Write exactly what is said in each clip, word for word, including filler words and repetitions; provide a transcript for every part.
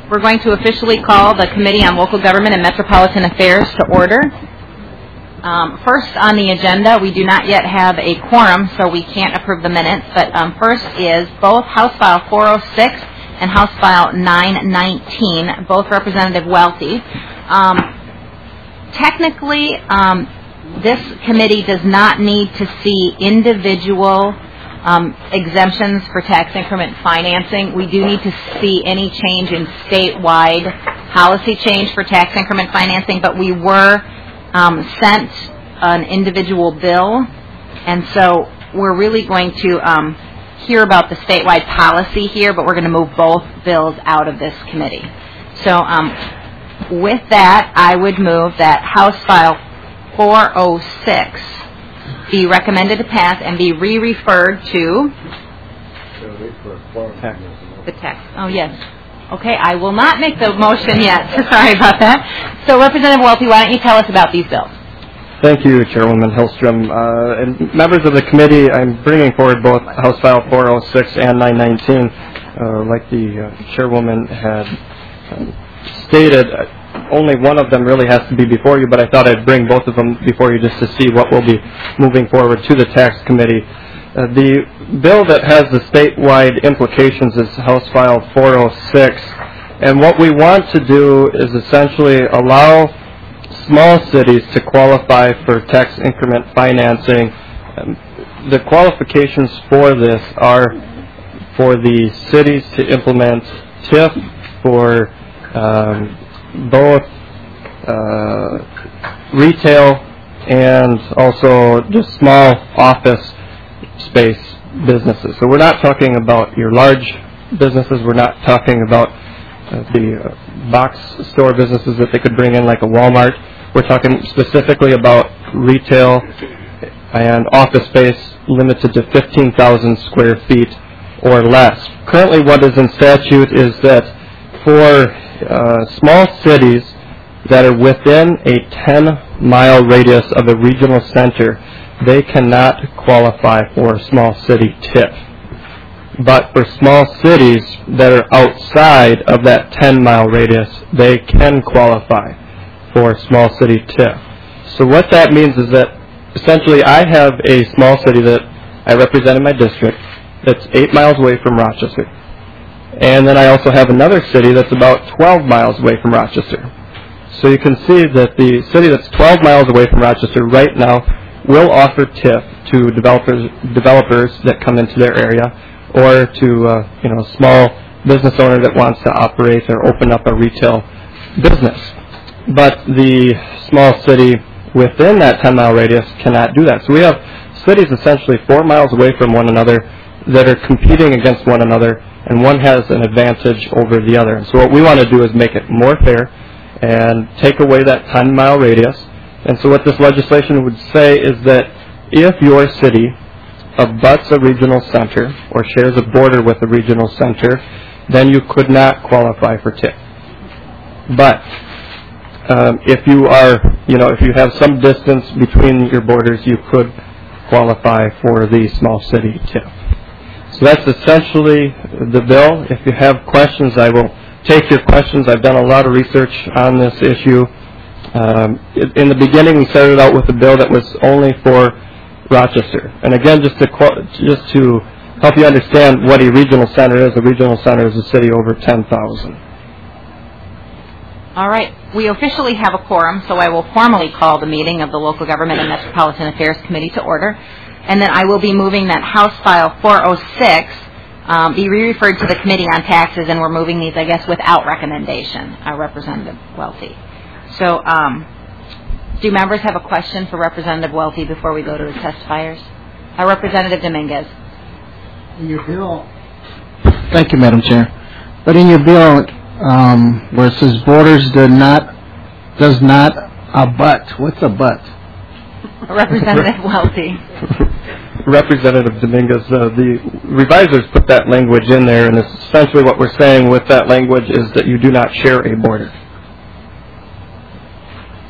We're going to officially call the Committee on Local Government and Metropolitan Affairs to order. Um, first on the agenda, we do not yet have a quorum, so we can't approve the minutes, but um, first is both House File four oh six and House File nine nineteen, both Representative Welty. Um, technically, um, this committee does not need to see individual Um, exemptions for tax increment financing. We do need to see any change in statewide policy change for tax increment financing, but we were um, sent an individual bill, and so we're really going to um, hear about the statewide policy here, but we're going to move both bills out of this committee. So um, with that, I would move that House File four oh six be recommended to pass and be re-referred to the text. Oh, yes. Okay, I will not make the motion yet. Sorry about that. So, Representative Welty, why don't you tell us about these bills? Thank you, Chairwoman Hillstrom. Uh, and members of the committee, I'm bringing forward both House File four oh six and nine nineteen. Uh, like the uh, Chairwoman had uh, stated, only one of them really has to be before you, but I thought I'd bring both of them before you just to see what will be moving forward to the tax committee. Uh, the bill that has the statewide implications is House File four oh six, and what we want to do is essentially allow small cities to qualify for tax increment financing. Um, the qualifications for this are for the cities to implement T I F for um, both uh, retail and also just small office space businesses. So we're not talking about your large businesses. We're not talking about uh, the uh, box store businesses that they could bring in like a Walmart. We're talking specifically about retail and office space limited to fifteen thousand square feet or less. Currently what is in statute is that for Uh, small cities that are within a ten mile radius of a regional center, they cannot qualify for small city T I F. But for small cities that are outside of that ten mile radius, they can qualify for small city T I F. So what that means is that essentially I have a small city that I represent in my district that's eight miles away from Rochester. And then I also have another city that's about twelve miles away from Rochester. So you can see that the city that's twelve miles away from Rochester right now will offer T I F to developers developers that come into their area, or to uh, you know a small business owner that wants to operate or open up a retail business. But the small city within that ten mile radius cannot do that. So we have cities essentially four miles away from one another that are competing against one another, and one has an advantage over the other. And so what we want to do is make it more fair and take away that ten mile radius. And so what this legislation would say is that if your city abuts a regional center or shares a border with a regional center, then you could not qualify for T I F. But um, if you are, you know, if you have some distance between your borders, you could qualify for the small city T I F. So that's essentially the bill. If you have questions, I will take your questions. I've done a lot of research on this issue. Um, in the beginning, we started out with a bill that was only for Rochester. And again, just to just to help you understand what a regional center is, a regional center is a city over ten thousand. All right. We officially have a quorum, so I will formally call the meeting of the Local Government and Metropolitan Affairs Committee to order. And then I will be moving that House File four oh six um, be re-referred to the Committee on Taxes, and we're moving these, I guess, without recommendation, uh, Representative Welty. So um, do members have a question for Representative Welty before we go to the testifiers? Uh, Representative Dominguez. In your bill, thank you, Madam Chair. But in your bill, um, where it says borders do not, does not abut, what's abut? Representative Welty. Representative Dominguez, uh, the revisers put that language in there, and essentially what we're saying with that language is that you do not share a border.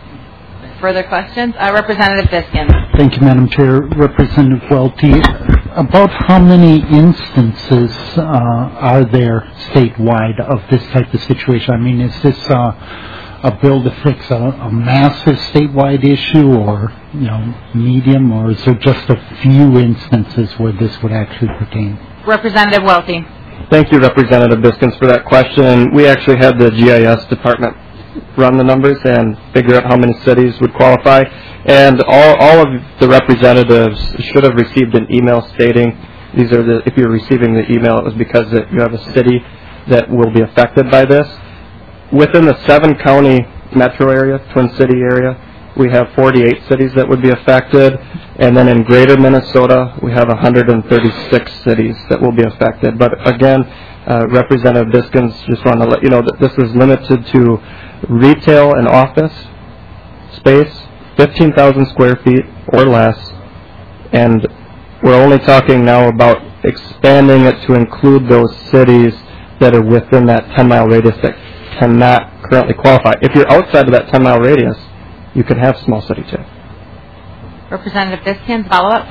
Further questions? Uh, Representative Biskin. Thank you, Madam Chair. Representative Welty, about how many instances uh, are there statewide of this type of situation? I mean, is this uh, a bill to fix a, a massive statewide issue, or you know, medium, or is there just a few instances where this would actually pertain? Representative Welty. Thank you, Representative Biskins, for that question. We actually had the G I S department run the numbers and figure out how many cities would qualify. And all, all of the representatives should have received an email stating, these are the, if you're receiving the email, it was because it, you have a city that will be affected by this. Within the seven county metro area, Twin City area, we have forty-eight cities that would be affected. And then in greater Minnesota, we have one hundred thirty-six cities that will be affected. But again, uh, Representative Biskins, just want to let you know that this is limited to retail and office space, fifteen thousand square feet or less, and we're only talking now about expanding it to include those cities that are within that ten mile radius that cannot currently qualify. If you're outside of that ten mile radius, you can have small city too. Representative Biskins, follow up?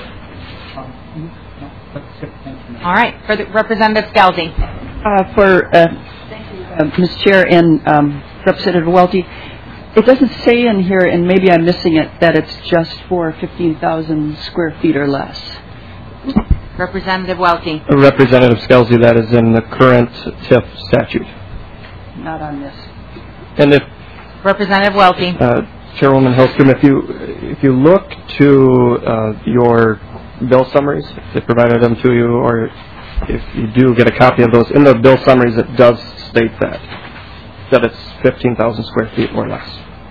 All right, for the Representative Scalzi. Uh, for uh, uh, Miz Chair and um, Representative Welty, it doesn't say in here, and maybe I'm missing it, that it's just for fifteen thousand square feet or less. Representative Welty. Representative Scalzi, that is in the current T I F statute. Not on this. And if Representative Welty. Uh, Chairwoman Hillstrom, if you if you look to uh, your bill summaries, if they provided them to you, or if you do get a copy of those, in the bill summaries it does state that, that it's fifteen thousand square feet or less.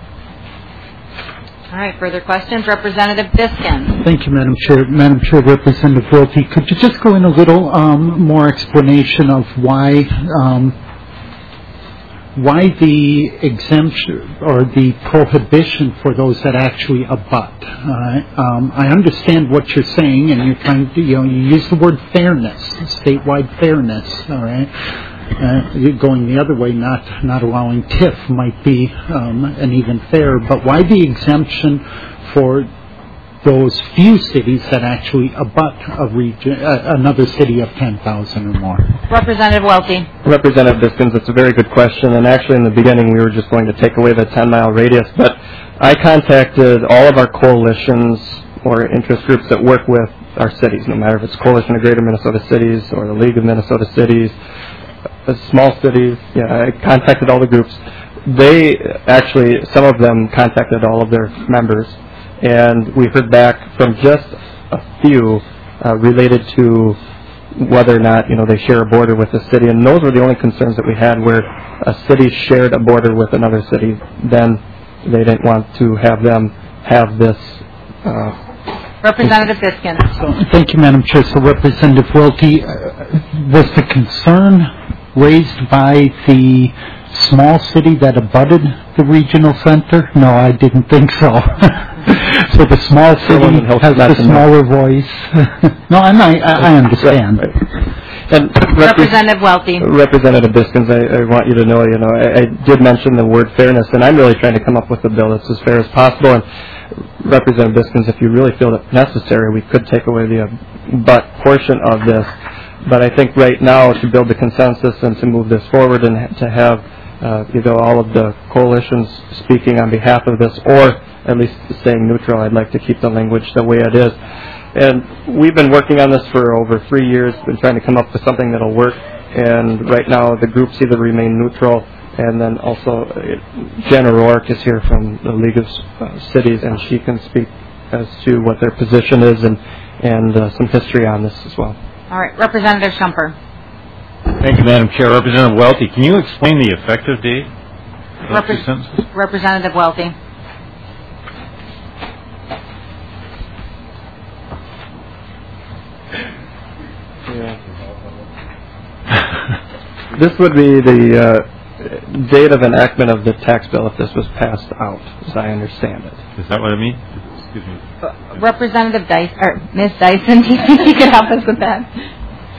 All right, further questions? Representative Biskins. Thank you, Madam Chair. Madam Chair, Representative Welty, could you just go in a little um, more explanation of why um, why the exemption or the prohibition for those that actually abut? Uh, um, I understand what you're saying, and you're trying to, you know, you use the word fairness, statewide fairness, all right? Uh, you're going the other way, not not allowing T I F might be um, an even fair, but why the exemption for those few cities that actually abut a region, uh, another city of ten thousand or more? Representative Welty. Representative Biskins, it's a very good question, and actually in the beginning we were just going to take away the ten mile radius, but I contacted all of our coalitions or interest groups that work with our cities, no matter if it's Coalition of Greater Minnesota Cities or the League of Minnesota Cities, uh, small cities. Yeah, I contacted all the groups. They actually, some of them contacted all of their members, and we heard back from just a few uh, related to whether or not, you know, they share a border with the city, and those were the only concerns that we had, where a city shared a border with another city, then they didn't want to have them have this. Uh, Representative Biskins. So, thank you, Madam Chair. So, Representative Welty, uh, was the concern raised by the small city that abutted the regional center? No, I didn't think so. So the small city has the smaller voice. No, I'm not, I, I understand. Right, right. And Representative Welty. Representative Biskins, I, I want you to know, you know, I, I did mention the word fairness, and I'm really trying to come up with a bill that's as fair as possible. And Representative Biskins, if you really feel it necessary, we could take away the uh, but portion of this. But I think right now, to build the consensus and to move this forward and to have uh, you know, all of the coalitions speaking on behalf of this, or at least staying neutral, I'd like to keep the language the way it is. And we've been working on this for over three years, been trying to come up with something that'll work. And right now, the groups either remain neutral, and then also uh, Jen O'Rourke is here from the League of uh, Cities, and she can speak as to what their position is and, and uh, some history on this as well. All right, Representative Shumper. Thank you, Madam Chair. Representative Welty, can you explain the effective date of those two sentences? Representative Welty. Yeah. This would be the uh, date of enactment of the tax bill if this was passed out, as I understand it. Is that what I mean? Excuse me. Uh, Representative Dyson, or Miz Dyson, do you think you could help us with that?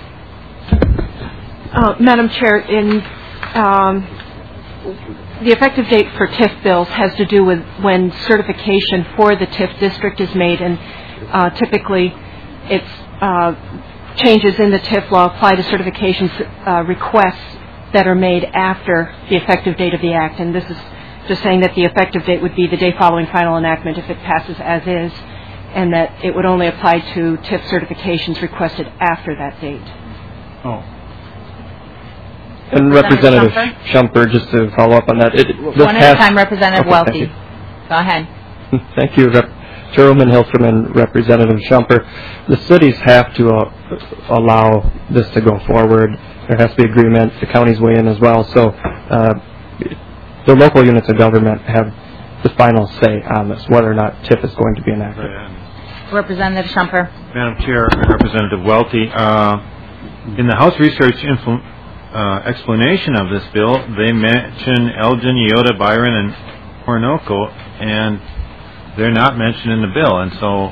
Uh, Madam Chair, in um, the effective date for T I F bills has to do with when certification for the T I F district is made, and uh, typically it's uh, changes in the T I F law apply to certification uh, requests that are made after the effective date of the act. And this is just saying that the effective date would be the day following final enactment if it passes as is, and that it would only apply to T I F certifications requested after that date. Oh. And Representative Shumper, just to follow up on that. It, this One at has, a time, Representative okay, Welty. thank Go ahead. you. Thank you, Rep. Chairwoman Hillstrom and Representative Shumper. The cities have to uh, allow this to go forward. There has to be agreement. The counties weigh in as well. So uh, the local units of government have the final say on this, whether or not T I F is going to be enacted. Representative Shumper. Madam Chair, Representative Welty, uh, in the House Research Influ- uh, explanation of this bill, they mention Elgin, Iota, Byron, and Orinoco, and they're not mentioned in the bill, and so...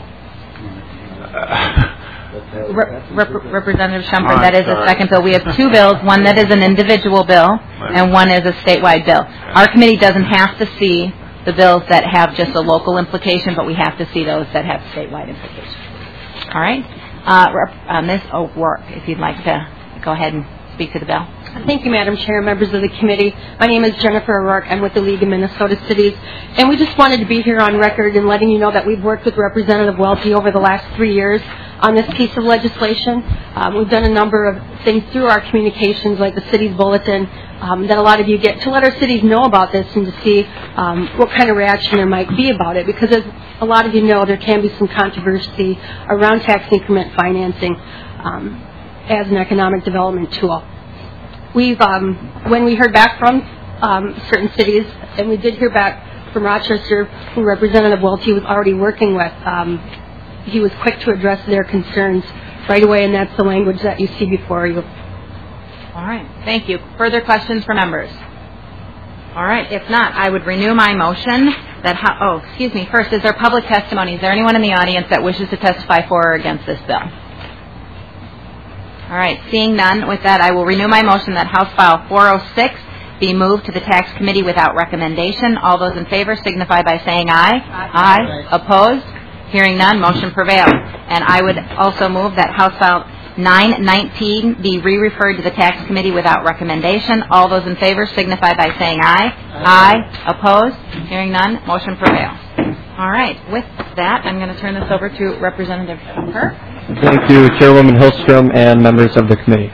Uh, Rep- Rep- Representative Shumper, Oh, that is sorry. a second bill. We have two bills, one that is an individual bill and one is a statewide bill. Our committee doesn't have to see the bills that have just a local implication, but we have to see those that have statewide implications. All right? Uh, Rep- uh, Miz O'Rourke, if you'd like to go ahead and speak to the bill. Thank you, Madam Chair, members of the committee. My name is Jennifer O'Rourke. I'm with the League of Minnesota Cities. And we just wanted to be here on record and letting you know that we've worked with Representative Welty over the last three years on this piece of legislation. Um, we've done a number of things through our communications, like the city's bulletin, um, that a lot of you get, to let our cities know about this and to see um, what kind of reaction there might be about it. Because as a lot of you know, there can be some controversy around tax increment financing um, as an economic development tool. We've, um, when we heard back from um, certain cities, and we did hear back from Rochester, who Representative Welty was already working with, um, he was quick to address their concerns right away, and that's the language that you see before you. All right. Thank you. Further questions for members? All right. If not, I would renew my motion that, ho- oh, excuse me. First, is there public testimony? Is there anyone in the audience that wishes to testify for or against this bill? All right. Seeing none, with that, I will renew my motion that House File four oh six be moved to the Tax Committee without recommendation. All those in favor signify by saying aye. Aye. Aye. Opposed? Hearing none, motion prevails. And I would also move that House File nine nineteen be re-referred to the Tax Committee without recommendation. All those in favor signify by saying aye. Aye. Opposed? Hearing none, motion prevails. All right. With that, I'm going to turn this over to Representative Shumper. Thank you, Chairwoman Hillstrom and members of the committee.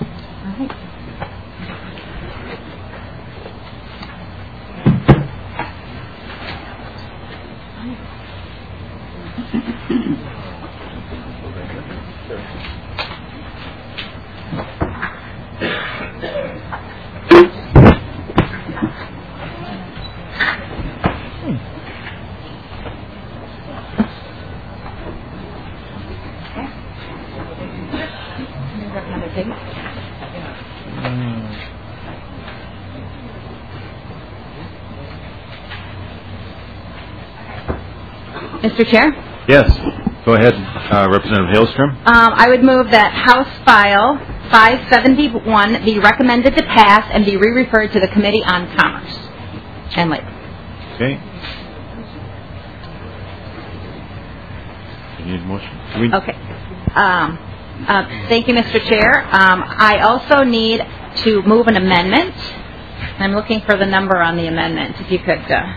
Mister Chair? yes. Go ahead, uh, Representative Hillstrom. Um, I would move that House File five seventy-one be recommended to pass and be re-referred to the Committee on Commerce and Labor. Okay. You need a motion? Do we- Okay. Um, uh, thank you, Mister Chair. Um, I also need to move an amendment. I'm looking for the number on the amendment, if you could uh,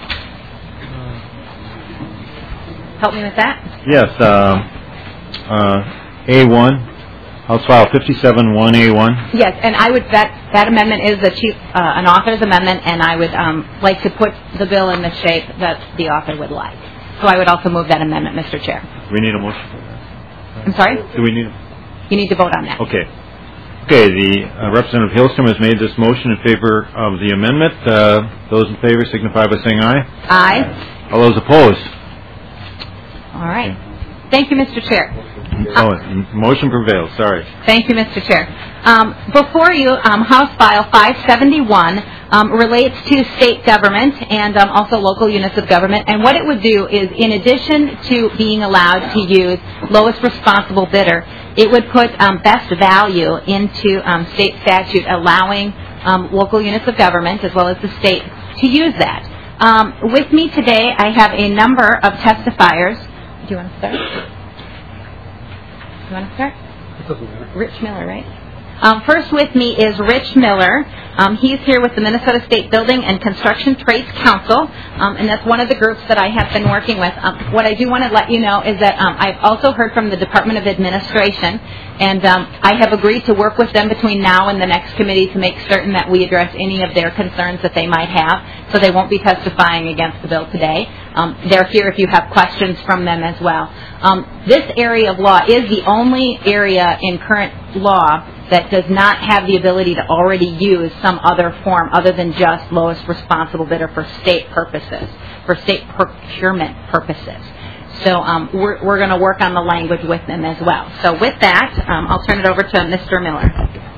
help me with that. Yes, uh, uh, A one, House File fifty-seven one A one. Yes, and I would, that, that amendment is the chief, uh, an author's amendment, and I would um, like to put the bill in the shape that the author would like. So I would also move that amendment, Mister Chair. Do we need a motion for that? I'm sorry? Do we need a... You need to vote on that. Okay. Okay, the uh, Representative Hillstrom has made this motion in favor of the amendment. Uh, those in favor signify by saying aye. Aye. All those opposed? All right. Thank you, Mister Chair. Oh, m- motion prevails. Sorry. Thank you, Mister Chair. Um, before you, um, House File five seventy-one um, relates to state government and um, also local units of government. And what it would do is, in addition to being allowed to use lowest responsible bidder, it would put um, best value into um, state statute, allowing um, local units of government as well as the state to use that. Um, with me today, I have a number of testifiers. Do you want to start? You want to start? Rich Miller, right? Um, first with me is Rich Miller. Um, he's here with the Minnesota State Building and Construction Trades Council, um, and that's one of the groups that I have been working with. Um, what I do want to let you know is that um, I've also heard from the Department of Administration, and um, I have agreed to work with them between now and the next committee to make certain that we address any of their concerns that they might have, so they won't be testifying against the bill today. Um, they're here if you have questions from them as well. Um, this area of law is the only area in current law that does not have the ability to already use some other form other than just lowest responsible bidder for state purposes, for state procurement purposes. So um, we're, we're going to work on the language with them as well. So with that, um, I'll turn it over to Mister Miller.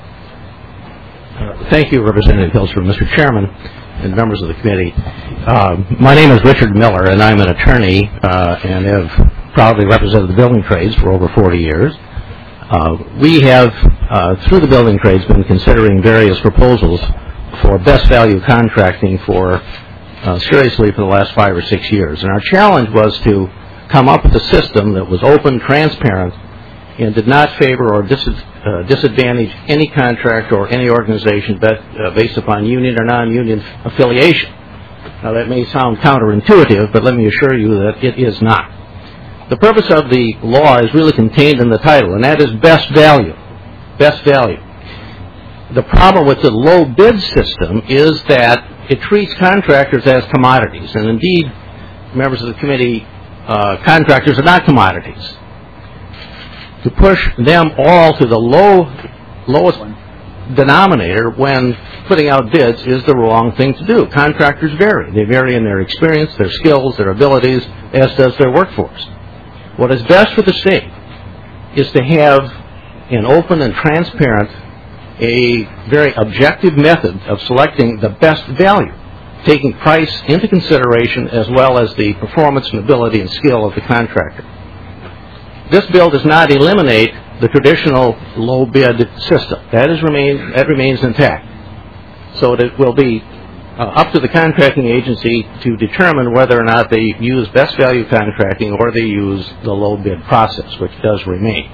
Uh, thank you, Representative Hillstrom, Mister Chairman, and members of the committee. Uh, my name is Richard Miller, and I'm an attorney uh, and have proudly represented the building trades for over forty years. Uh, we have, uh, through the building trades, been considering various proposals for best value contracting for uh, seriously for the last five or six years. And our challenge was to come up with a system that was open, transparent, and did not favor or dis- uh, disadvantage any contractor or any organization bet, uh, based upon union or non-union affiliation. Now, that may sound counterintuitive, but let me assure you that it is not. The purpose of the law is really contained in the title, and that is best value. Best value. The problem with the low bid system is that it treats contractors as commodities, and indeed, members of the committee, uh, contractors are not commodities. To push them all to the low, lowest denominator when putting out bids is the wrong thing to do. Contractors vary. They vary in their experience, their skills, their abilities, as does their workforce. What is best for the state is to have an open and transparent, a very objective method of selecting the best value, taking price into consideration as well as the performance and ability and skill of the contractor. This bill does not eliminate the traditional low bid system. That is remain that remains intact. So it will be uh, up to the contracting agency to determine whether or not they use best value contracting or they use the low bid process, which does remain.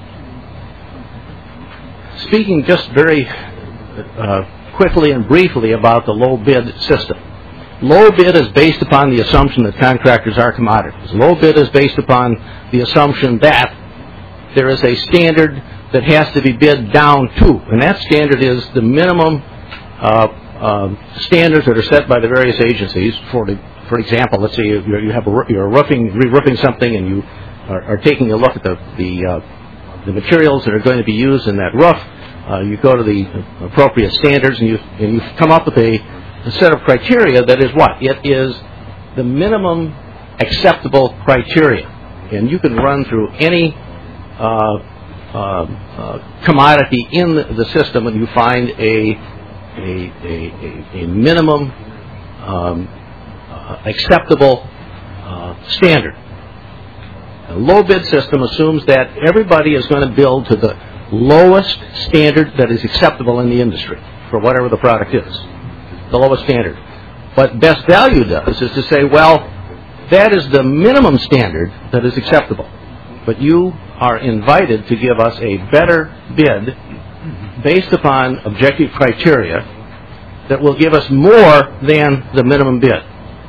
Speaking just very uh, quickly and briefly about the low bid system. Low bid is based upon the assumption that contractors are commodities. Low bid is based upon the assumption that there is a standard that has to be bid down to, and that standard is the minimum uh, uh, standards that are set by the various agencies. For the, for example, let's say you, you have a, you're roofing, re-roofing something, and you are, are taking a look at the the, uh, the materials that are going to be used in that roof. Uh, you go to the appropriate standards, and you and you come up with a, a set of criteria that is what? It is the minimum acceptable criteria, and you can run through any Uh, uh, uh, commodity in the, the system, and you find a a, a, a minimum um, uh, acceptable uh, standard. A low bid system assumes that everybody is going to build to the lowest standard that is acceptable in the industry for whatever the product is, the lowest standard. What best value does is to say, well, that is the minimum standard that is acceptable, but you are invited to give us a better bid based upon objective criteria that will give us more than the minimum bid.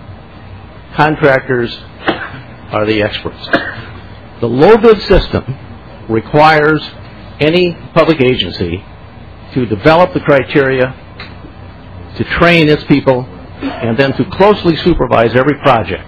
Contractors are the experts. The low bid system requires any public agency to develop the criteria, to train its people, and then to closely supervise every project.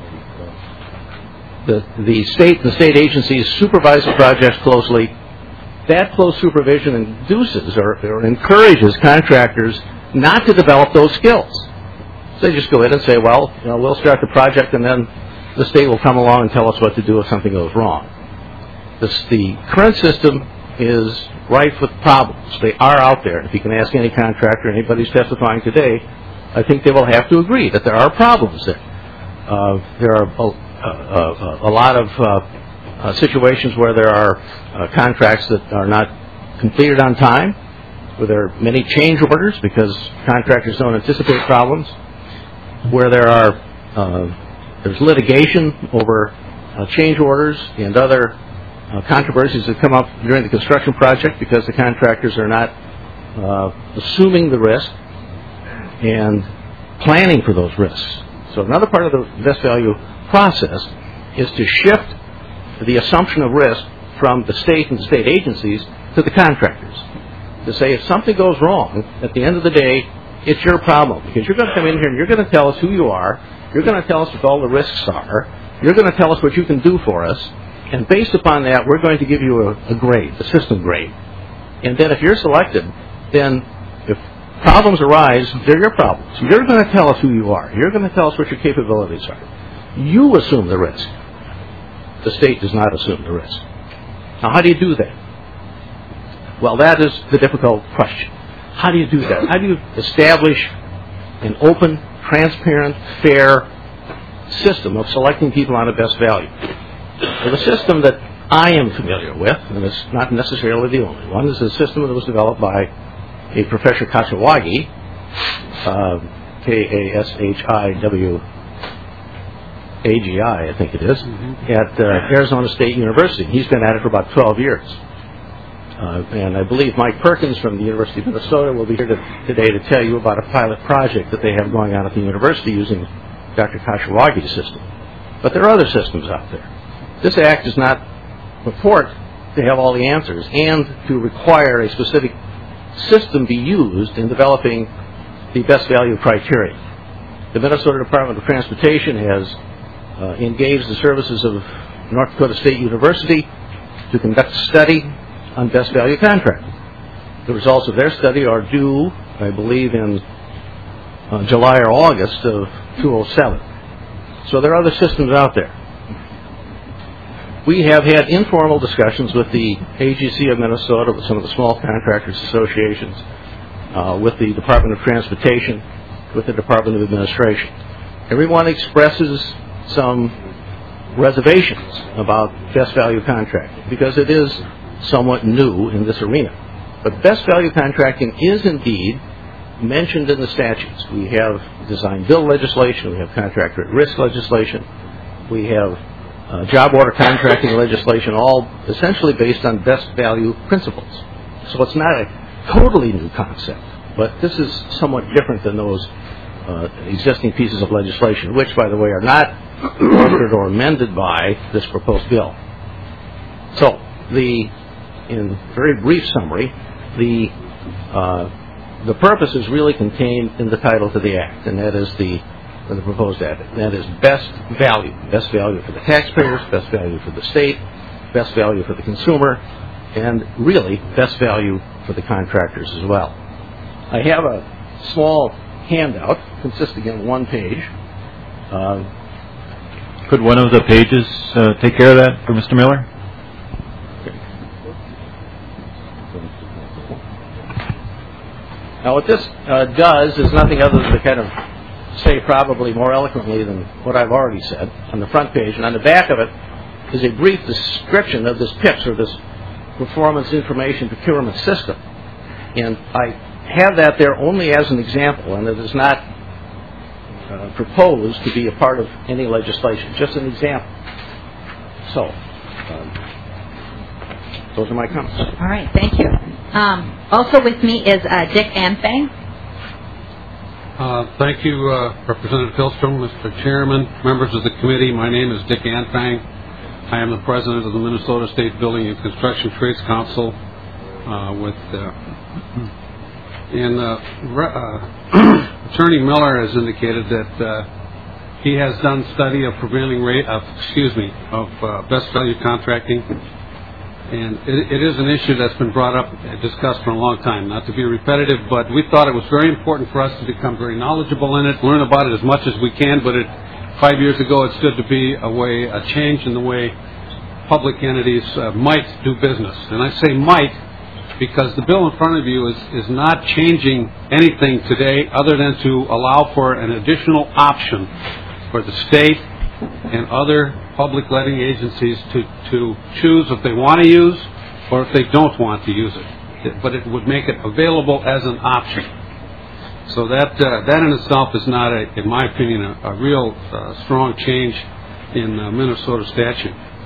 The, the state the state agencies supervise the projects closely. That close supervision induces or, or encourages contractors not to develop those skills. So they just go in and say, well, you know, we'll start the project, and then the state will come along and tell us what to do if something goes wrong. This, the current system is rife with problems. They are out there. If you can ask any contractor, anybody who's testifying today, I think they will have to agree that there are problems there. Uh, there are uh, uh, a lot of uh, uh, situations where there are uh, contracts that are not completed on time, where there are many change orders because contractors don't anticipate problems, where there are uh, there's litigation over uh, change orders and other uh, controversies that come up during the construction project because the contractors are not uh, assuming the risk and planning for those risks. So another part of the best value process is to shift the assumption of risk from the state and the state agencies to the contractors. To say if something goes wrong, at the end of the day, it's your problem because you're going to come in here and you're going to tell us who you are, you're going to tell us what all the risks are, you're going to tell us what you can do for us, and based upon that, we're going to give you a, a grade, a system grade. And then if you're selected, then if problems arise, they're your problems. You're going to tell us who you are. You're going to tell us what your capabilities are. You assume the risk. The state does not assume the risk. Now, how do you do that? Well, that is the difficult question. How do you do that? How do you establish an open, transparent, fair system of selecting people on a best value? Well, the system that I am familiar with, and it's not necessarily the only one, is a system that was developed by a Professor Kashiwagi, uh, K A S H I W A G I, I think it is, mm-hmm. at uh, Arizona State University. He's been at it for about twelve years. Uh, and I believe Mike Perkins from the University of Minnesota will be here to, today to tell you about a pilot project that they have going on at the university using Doctor Kashiwagi's system. But there are other systems out there. This act does not purport to have all the answers and to require a specific system be used in developing the best value criteria. The Minnesota Department of Transportation has uh, engaged the services of North Dakota State University to conduct a study on best value contracting. The results of their study are due, I believe, in uh, July or August of two thousand seven. So there are other systems out there. We have had informal discussions with the A G C of Minnesota, with some of the small contractors associations, uh, with the Department of Transportation, with the Department of Administration. Everyone expresses some reservations about best value contracting because it is somewhat new in this arena. But best value contracting is indeed mentioned in the statutes. We have design build legislation, we have contractor at risk legislation, we have uh, job order contracting legislation, all essentially based on best value principles. So it's not a totally new concept, but this is somewhat different than those uh, existing pieces of legislation, which, by the way, are not altered or amended by this proposed bill. So the in very brief summary, the uh, the purpose is really contained in the title to the act, and that is the uh, the proposed act. That is best value, best value for the taxpayers, best value for the state, best value for the consumer, and really best value for the contractors as well. I have a small handout consisting of one page. Uh, Could one of the pages uh, take care of that for Mister Miller? Now, what this uh, does is nothing other than to kind of say probably more eloquently than what I've already said on the front page. And on the back of it is a brief description of this P I P S, or this Performance Information Procurement System. And I have that there only as an example, and it is not uh, proposed to be a part of any legislation, just an example. So, um, those are my comments. All right, thank you. Um, also with me is uh, Dick Anfang. Uh, thank you, uh, Representative Hillstrom, Mister Chairman, members of the committee. My name is Dick Anfang. I am the president of the Minnesota State Building and Construction Trades Council. Uh, with uh, and uh, re- uh, Attorney Miller has indicated that uh, he has done study of prevailing rate of excuse me of uh, best value contracting. And it, it is an issue that's been brought up and discussed for a long time. Not to be repetitive, but we thought it was very important for us to become very knowledgeable in it, learn about it as much as we can. But it, five years ago, it stood to be a way, a change in the way public entities uh, might do business. And I say might because the bill in front of you is, is not changing anything today other than to allow for an additional option for the state and other public letting agencies to, to choose if they want to use or if they don't want to use it. But it would make it available as an option. So that uh, that in itself is not, a, in my opinion, a, a real uh, strong change in uh, Minnesota statute.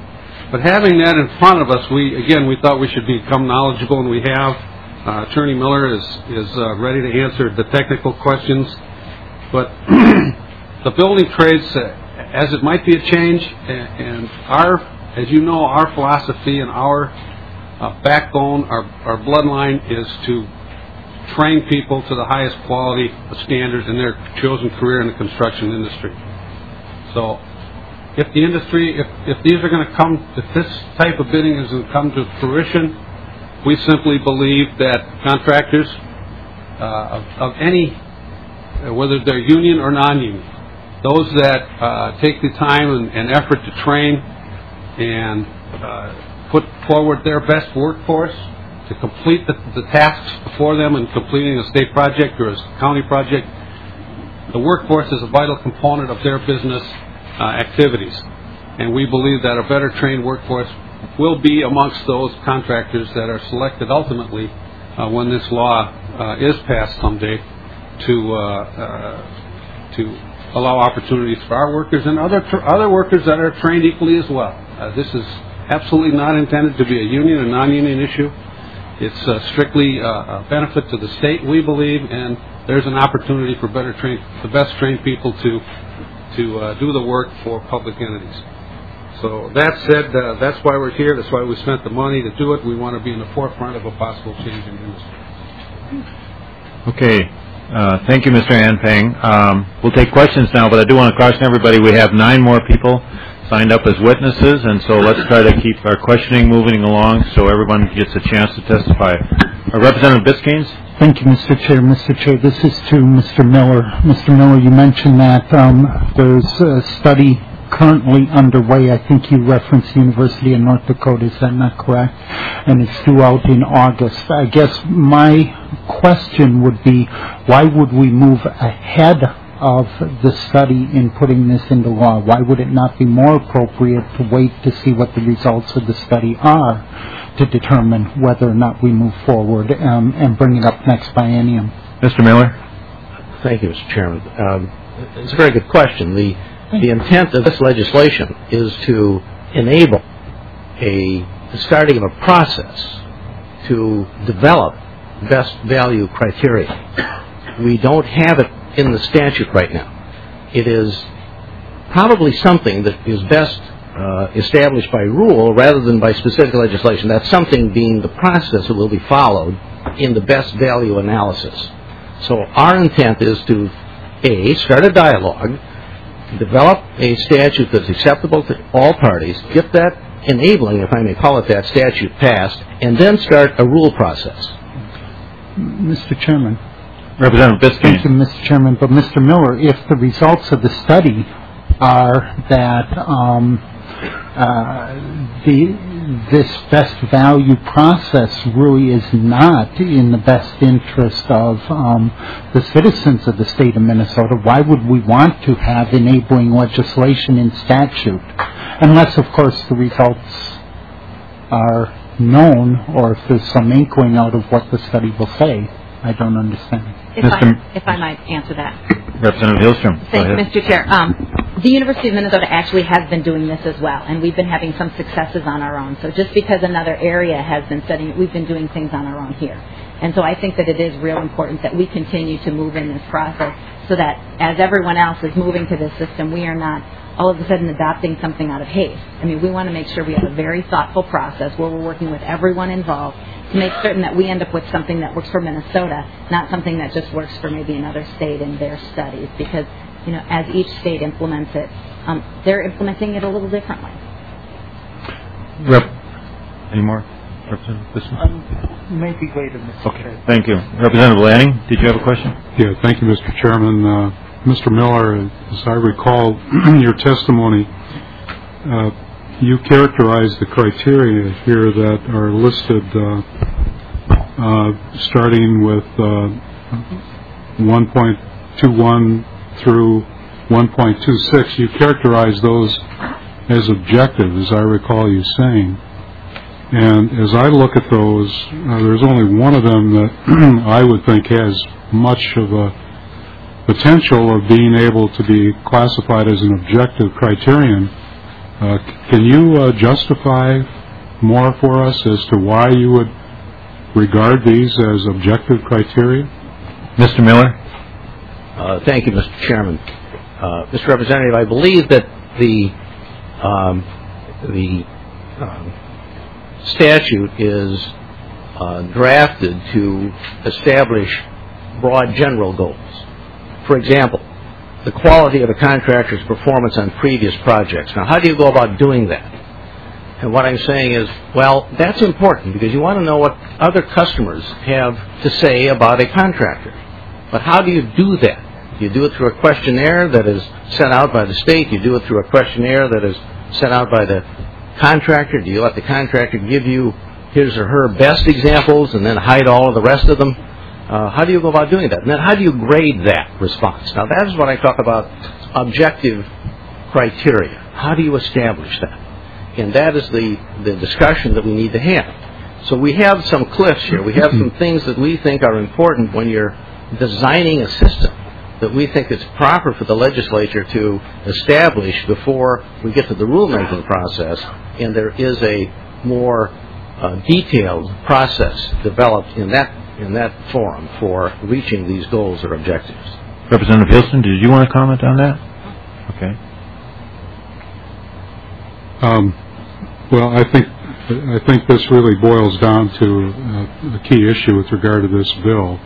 but having that in front of us, we again we thought we should become knowledgeable, and we have. Uh, Attorney Miller is is uh, ready to answer the technical questions, but the building trades, uh, as it might be a change, and, and our, as you know, our philosophy and our uh, backbone, our our bloodline is to train people to the highest quality standards in their chosen career in the construction industry. So, if the industry, if if these are going to come, if this type of bidding is going to come to fruition. We simply believe that contractors uh, of, of any, uh, whether they're union or non-union, those that uh, take the time and, and effort to train and uh, put forward their best workforce to complete the, the tasks before them in completing a state project or a county project, the workforce is a vital component of their business uh, activities. And we believe that a better trained workforce will be amongst those contractors that are selected ultimately uh, when this law uh, is passed someday to uh, uh, to allow opportunities for our workers and other tr- other workers that are trained equally as well. Uh, this is absolutely not intended to be a union or non-union issue. It's uh, strictly uh, a benefit to the state, we believe, and there's an opportunity for better trained, the best trained people to to uh, do the work for public entities. So that said, uh, that's why we're here. That's why we spent the money to do it. We want to be in the forefront of a possible change in the industry. Okay. Uh, thank you, Mister Anpang. Um, we'll take questions now, but I do want to caution everybody we have nine more people signed up as witnesses, and so let's try to keep our questioning moving along so everyone gets a chance to testify. Uh, Representative Biskins? Thank you, Mister Chair. Mister Chair, this is to Mister Miller. Mister Miller, you mentioned that um, there's a study currently underway. I think you referenced the University of North Dakota. Is that not correct? And it's due out in August. I guess my question would be, why would we move ahead of the study in putting this into law? Why would it not be more appropriate to wait to see what the results of the study are to determine whether or not we move forward um, and bring it up next biennium? Mister Miller? Thank you, Mister Chairman. Um, it's a very good question. The The intent of this legislation is to enable a the starting of a process to develop best value criteria. We don't have it in the statute right now. It is probably something that is best uh, established by rule rather than by specific legislation. That something being the process that will be followed in the best value analysis. So our intent is to, A, start a dialogue, develop a statute that's acceptable to all parties, get that enabling, if I may call it that, statute passed, and then start a rule process. Mister Chairman. Representative Biskins. Thank you, Mister Chairman. But Mister Miller, if the results of the study are that um, uh, the this best value process really is not in the best interest of um, the citizens of the state of Minnesota, why would we want to have enabling legislation in statute? Unless, of course, the results are known or if there's some inkling out of what the study will say. I don't understand. If I, if I might answer that. Representative Hillstrom. Thank you, Mister Chair. Um, the University of Minnesota actually has been doing this as well, and we've been having some successes on our own. So just because another area has been studying it, we've been doing things on our own here. And so I think that it is real important that we continue to move in this process so that as everyone else is moving to this system, we are not all of a sudden adopting something out of haste. I mean, we want to make sure we have a very thoughtful process where we're working with everyone involved to make certain that we end up with something that works for Minnesota, not something that just works for maybe another state in their studies. Because, you know, as each state implements it, um, they're implementing it a little differently. Rep. Any more? Representative Bismarck? Um, maybe later, Mister Okay, Chair. Thank you. Representative Lanning, did you have a question? Yeah, thank you, Mister Chairman. Uh, Mister Miller, as I recall your testimony, uh, you characterized the criteria here that are listed uh, uh, starting with uh, one point two one through one point two six. You characterized those as objective, as I recall you saying. And as I look at those, uh, there's only one of them that I would think has much of a potential of being able to be classified as an objective criterion, Uh, can you uh, justify more for us as to why you would regard these as objective criteria? Mister Miller? Uh, thank you, Mister Chairman. Uh, Mister Representative, I believe that the um, the um, statute is uh, drafted to establish broad general goals. For example, the quality of a contractor's performance on previous projects. Now, how do you go about doing that? And what I'm saying is, well, that's important because you want to know what other customers have to say about a contractor. But how do you do that? Do you do it through a questionnaire that is sent out by the state? Do you do it through a questionnaire that is sent out by the contractor? Do you let the contractor give you his or her best examples and then hide all of the rest of them? Uh, how do you go about doing that? And then how do you grade that response? Now, that is what I talk about objective criteria. How do you establish that? And that is the, the discussion that we need to have. So we have some cliffs here. We have some things that we think are important when you're designing a system that we think it's proper for the legislature to establish before we get to the rulemaking process, and there is a more uh, detailed process developed in that in that forum for reaching these goals or objectives. Representative Hilston, did you want to comment on that? Okay. Um, well, I think I think this really boils down to uh, a key issue with regard to this bill.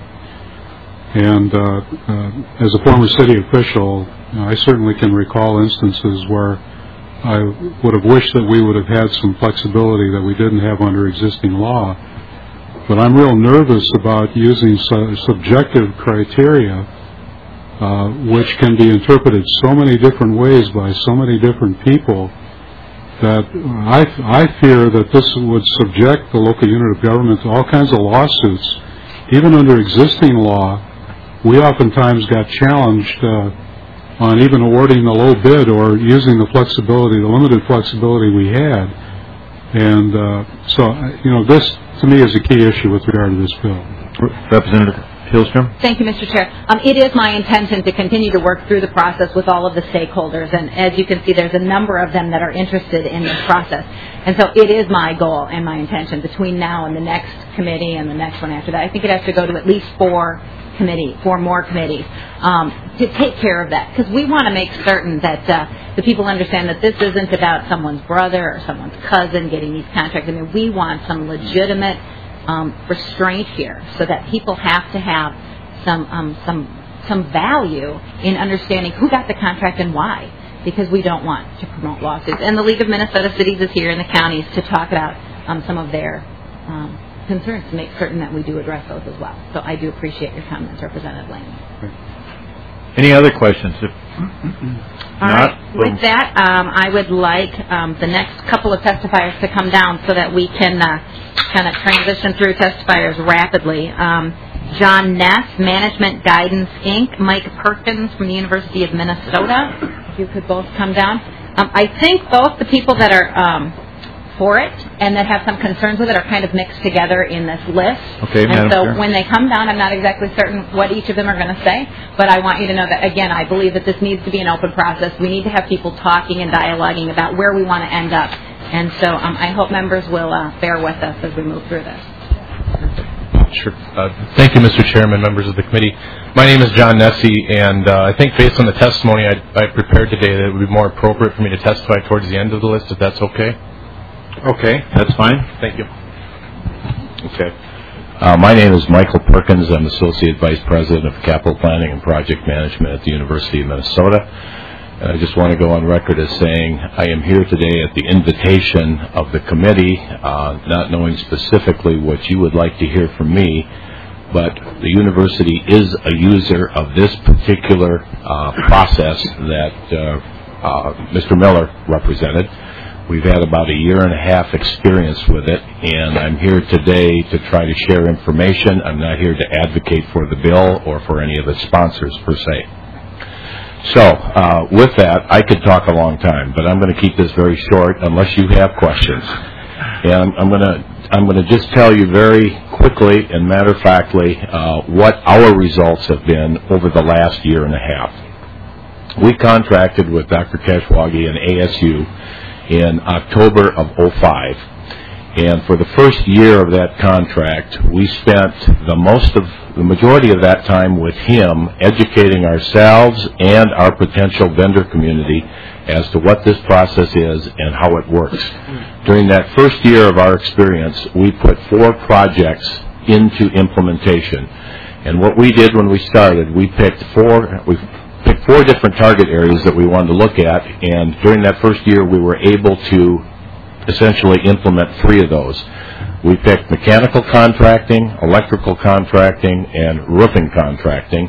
And uh, uh, as a former city official, I certainly can recall instances where I would have wished that we would have had some flexibility that we didn't have under existing law. But I'm real nervous about using su- subjective criteria, uh, which can be interpreted so many different ways by so many different people, that I, I fear that this would subject the local unit of government to all kinds of lawsuits. Even under existing law, we oftentimes got challenged uh, on even awarding the low bid or using the flexibility, the limited flexibility we had. And uh, so, you know, this to me is a key issue with regard to this bill. Representative Hillstrom? Thank you, Mister Chair. Um, it is my intention to continue to work through the process with all of the stakeholders, and as you can see, there's a number of them that are interested in this process. And so it is my goal and my intention between now and the next committee and the next one after that. I think it has to go to at least four committee, four more committees, um, to take care of that, because we want to make certain that uh, the people understand that this isn't about someone's brother or someone's cousin getting these contracts. I mean, we want some legitimate um, restraint here, so that people have to have some um, some some value in understanding who got the contract and why, because we don't want to promote lawsuits. And the League of Minnesota Cities is here in the counties to talk about um, some of their um, concerns, to make certain that we do address those as well. So I do appreciate your comments, Representative Lane. Any other questions? If All not, right. With that, um, I would like um, the next couple of testifiers to come down so that we can uh, kind of transition through testifiers rapidly. Um, John Ness, Management Guidance, Incorporated. Mike Perkins from the University of Minnesota. If you could both come down. Um, I think both the people that are um, for it and that have some concerns with it are kind of mixed together in this list. Okay, and Madam so Chair. when they come down, I'm not exactly certain what each of them are going to say, but I want you to know that, again, I believe that this needs to be an open process. We need to have people talking and dialoguing about where we want to end up. And so um, I hope members will uh, bear with us as we move through this. Sure. Uh, thank you, Mister Chairman, members of the committee. My name is John Nessie, and uh, I think based on the testimony I, I prepared today that it would be more appropriate for me to testify towards the end of the list, if that's okay. Okay, that's fine. Thank you. Okay. Uh, my name is Michael Perkins. I'm Associate Vice President of Capital Planning and Project Management at the University of Minnesota. And I just want to go on record as saying I am here today at the invitation of the committee, uh, not knowing specifically what you would like to hear from me, but the university is a user of this particular uh, process that uh, uh, Mister Miller represented. We've had about a year and a half experience with it, and I'm here today to try to share information. I'm not here to advocate for the bill or for any of its sponsors per se. So, uh, with that, I could talk a long time, but I'm going to keep this very short unless you have questions. And I'm going to I'm going to just tell you very quickly and matter-of-factly uh, what our results have been over the last year and a half. We contracted with Doctor Kashwagi and A S U in October of oh five. And for the first year of that contract, we spent the most of the majority of that time with him educating ourselves and our potential vendor community as to what this process is and how it works. During that first year of our experience, we put four projects into implementation. And what we did when we started, we picked four we picked four different target areas that we wanted to look at, and during that first year we were able to essentially implement three of those. We picked mechanical contracting, electrical contracting, and roofing contracting,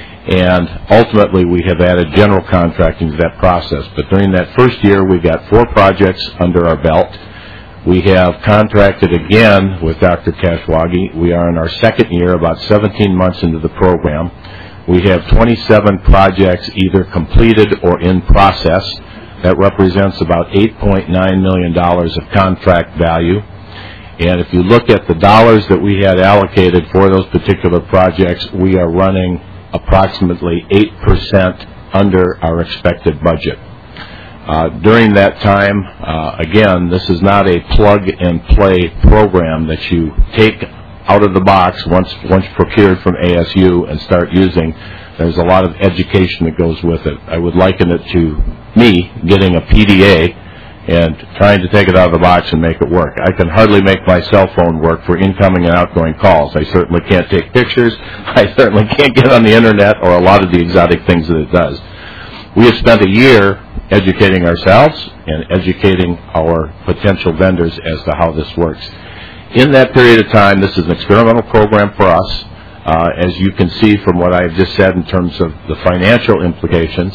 and ultimately we have added general contracting to that process. But during that first year, we got four projects under our belt. We have contracted again with Doctor Kashwagi. We are in our second year, about seventeen months into the program. We have twenty-seven projects either completed or in process. That represents about eight point nine million dollars of contract value. And if you look at the dollars that we had allocated for those particular projects, we are running approximately eight percent under our expected budget. Uh, during that time, uh, again, this is not a plug-and-play program that you take out of the box once, once procured from A S U and start using. There's a lot of education that goes with it. I would liken it to me getting a P D A and trying to take it out of the box and make it work. I can hardly make my cell phone work for incoming and outgoing calls. I certainly can't take pictures. I certainly can't get on the internet or a lot of the exotic things that it does. We have spent a year educating ourselves and educating our potential vendors as to how this works. In that period of time, this is an experimental program for us. Uh, as you can see from what I've just said in terms of the financial implications,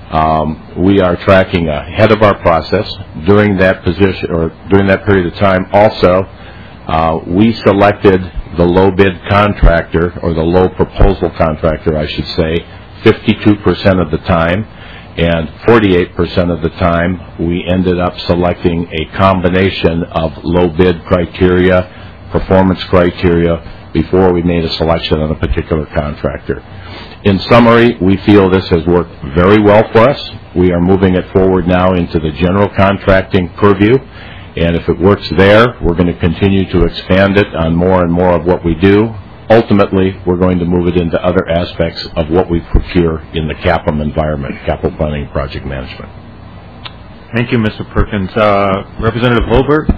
um, we are tracking ahead of our process. During that position or during that period of time, also, uh, we selected the low bid contractor or the low proposal contractor, I should say, fifty-two percent of the time, and forty-eight percent of the time we ended up selecting a combination of low bid criteria, performance criteria, before we made a selection on a particular contractor. In summary, we feel this has worked very well for us. We are moving it forward now into the general contracting purview, and if it works there, we're going to continue to expand it on more and more of what we do. Ultimately, we're going to move it into other aspects of what we procure in the C A P M environment, Capital Planning and Project Management. Thank you, Mister Perkins. Uh, Representative Holberg?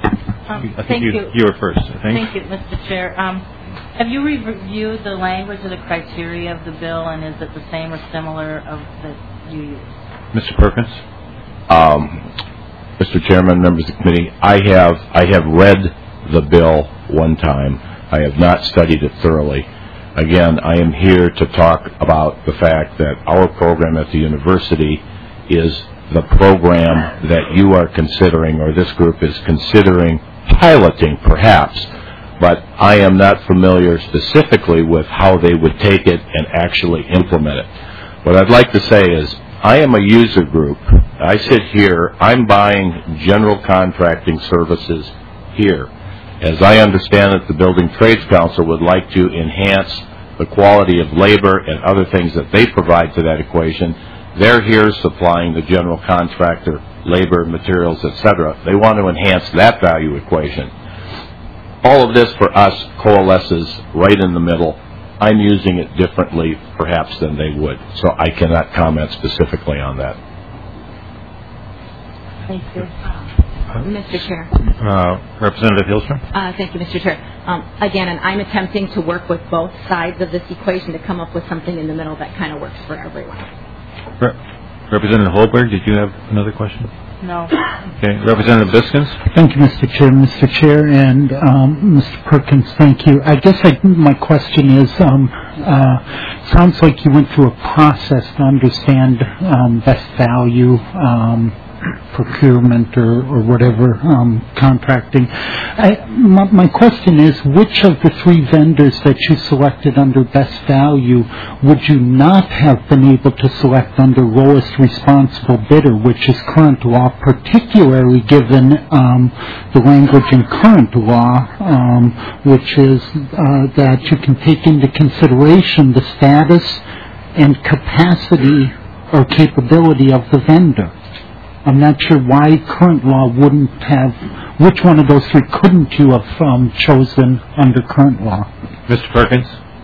Um, I think thank you, you. you were first, I think. Thank you, Mister Chair. Um, have you reviewed the language of the criteria of the bill, and is it the same or similar of that you use? Mister Perkins? Um, Mister Chairman, members of the committee, I have I have read the bill one time. I have not studied it thoroughly. Again, I am here to talk about the fact that our program at the university is the program that you are considering, or this group is considering piloting, perhaps, but I am not familiar specifically with how they would take it and actually implement it. What I'd like to say is, I am a user group. I sit here, I'm buying general contracting services here. As I understand it, the Building Trades Council would like to enhance the quality of labor and other things that they provide to that equation. They're here supplying the general contractor, labor, materials, et cetera. They want to enhance that value equation. All of this for us coalesces right in the middle. I'm using it differently, perhaps, than they would, so I cannot comment specifically on that. Thank you. Mister Chair. Uh, Representative Hillstrom? Uh, thank you, Mister Chair. Um, again, and I'm attempting to work with both sides of this equation to come up with something in the middle that kind of works for everyone. Re- Representative Holberg, did you have another question? No. Okay. Representative Biskins? Thank you, Mister Chair. Mister Chair and um, Mister Perkins, thank you. I guess I, my question is, um, uh, sounds like you went through a process to understand um, best value, um, procurement or, or whatever, um, contracting. I, my, my question is, which of the three vendors that you selected under best value would you not have been able to select under lowest responsible bidder, which is current law, particularly given um, the language in current law, um, which is uh, that you can take into consideration the status and capacity or capability of the vendor? I'm not sure why current law wouldn't have, which one of those three couldn't you have um, chosen under current law? Mister Perkins?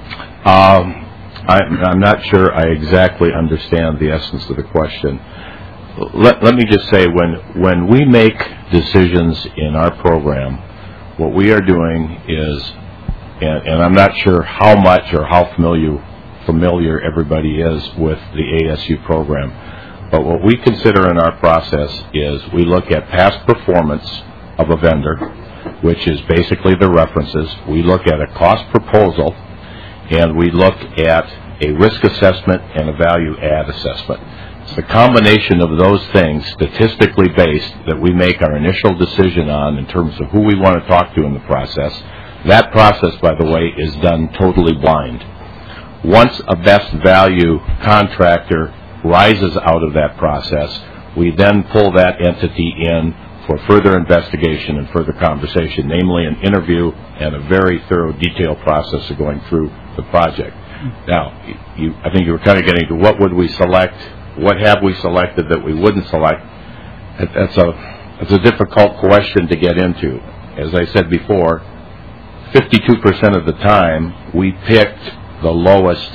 Um, I, I'm not sure I exactly understand the essence of the question. Let, let me just say, when, when we make decisions in our program, what we are doing is, and, and I'm not sure how much or how familiar, familiar everybody is with the A S U program, but what we consider in our process is we look at past performance of a vendor, which is basically the references. We look at a cost proposal, and we look at a risk assessment and a value add assessment. It's the combination of those things, statistically based, that we make our initial decision on in terms of who we want to talk to in the process. That process, by the way, is done totally blind. Once a best value contractor rises out of that process, we then pull that entity in for further investigation and further conversation, namely an interview and a very thorough, detailed process of going through the project. Now, you, I think you were kind of getting to what would we select, what have we selected that we wouldn't select. That's a, that's a difficult question to get into. As I said before, fifty-two percent of the time we picked the lowest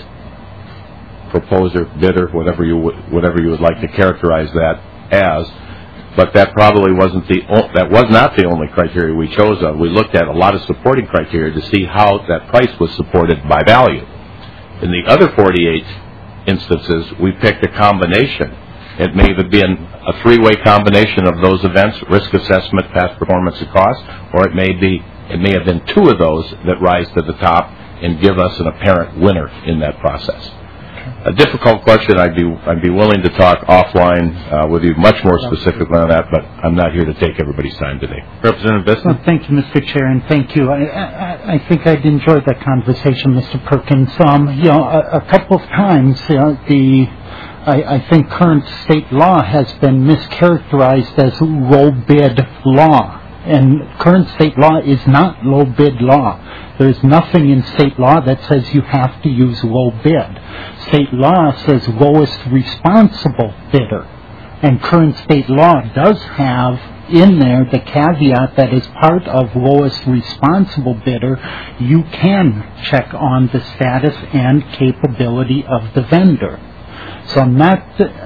proposer, bidder, whatever you whatever you would like to characterize that as, but that probably wasn't the that was not the only criteria we chose of. We looked at a lot of supporting criteria to see how that price was supported by value. In the other forty-eight instances, we picked a combination. It may have been a three-way combination of those events: risk assessment, past performance, and cost, or it may be it may have been two of those that rise to the top and give us an apparent winner in that process. A difficult question. I'd be I'd be willing to talk offline uh, with you much more specifically on that, but I'm not here to take everybody's time today. Representative Bisson. Well, thank you, Mister Chair, and thank you. I, I, I think I'd enjoyed that conversation, Mister Perkins. Um, you know, a, a couple of times, you know, the I, I think current state law has been mischaracterized as low bid law. And current state law is not low bid law. There's nothing in state law that says you have to use low bid. State law says lowest responsible bidder. And current state law does have in there the caveat that as part of lowest responsible bidder, you can check on the status and capability of the vendor. So I'm not...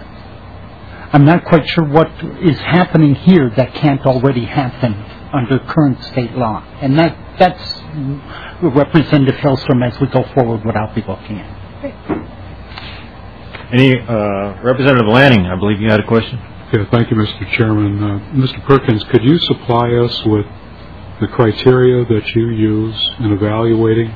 I'm not quite sure what is happening here that can't already happen under current state law. And that that's Representative Hillstrom as we go forward what I'll be looking at. Any, uh, Representative Lanning, I believe you had a question. Yeah, thank you, Mister Chairman. Uh, Mister Perkins, could you supply us with the criteria that you use in evaluating?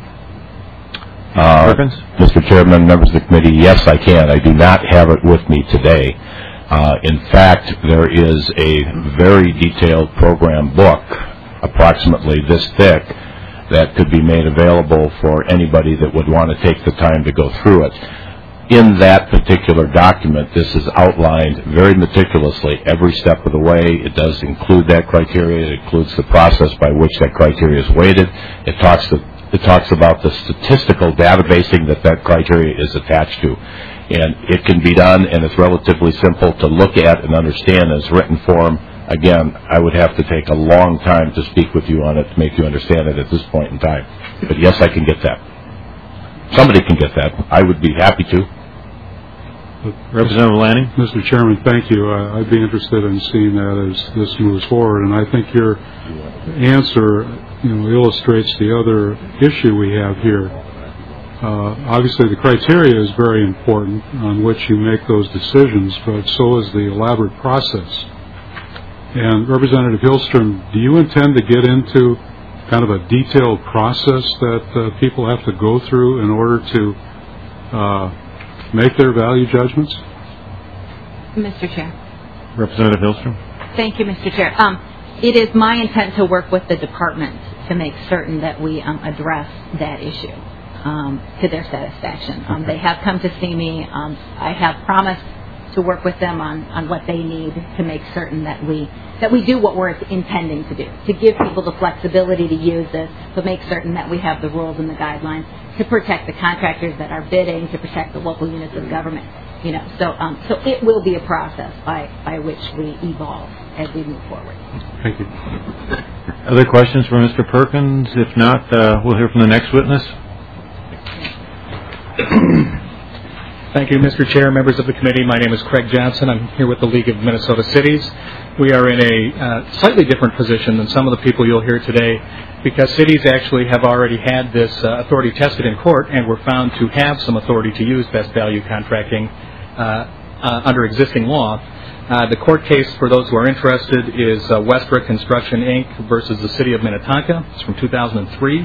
Uh, Mister Chairman, members of the committee, yes, I can. I do not have it with me today. Uh, in fact, there is a very detailed program book, approximately this thick, that could be made available for anybody that would want to take the time to go through it. In that particular document, this is outlined very meticulously every step of the way. It does include that criteria. It includes the process by which that criteria is weighted. It talks, to, it talks about the statistical databasing that that criteria is attached to. And it can be done, and it's relatively simple to look at and understand as written form. Again, I would have to take a long time to speak with you on it to make you understand it at this point in time. But yes, I can get that. Somebody can get that. I would be happy to. Representative Lanning. Mister Chairman, thank you. Uh, I'd be interested in seeing that as this moves forward. And I think your answer, you know, illustrates the other issue we have here. Uh, obviously, the criteria is very important on which you make those decisions, but so is the elaborate process. And Representative Hillstrom, do you intend to get into kind of a detailed process that uh, people have to go through in order to uh, make their value judgments? Mister Chair. Representative Hillstrom. Thank you, Mister Chair. Um, it is my intent to work with the department to make certain that we um, address that issue. Um, to their satisfaction. Um, they have come to see me. Um, I have promised to work with them on, on what they need to make certain that we that we do what we're intending to do, to give people the flexibility to use this, to make certain that we have the rules and the guidelines to protect the contractors that are bidding, to protect the local units of government. you know, so um, so it will be a process by, by which we evolve as we move forward. Thank you. Other questions for Mister Perkins? If not, uh, we'll hear from the next witness. Thank you, Mister Chair, members of the committee. My name is Craig Johnson. I'm here with the League of Minnesota Cities. We are in a uh, slightly different position than some of the people you'll hear today because cities actually have already had this uh, authority tested in court and were found to have some authority to use best value contracting uh, uh, under existing law. Uh, the court case, for those who are interested, is uh, Westbrook Construction, Incorporated versus the City of Minnetonka. It's from two thousand three.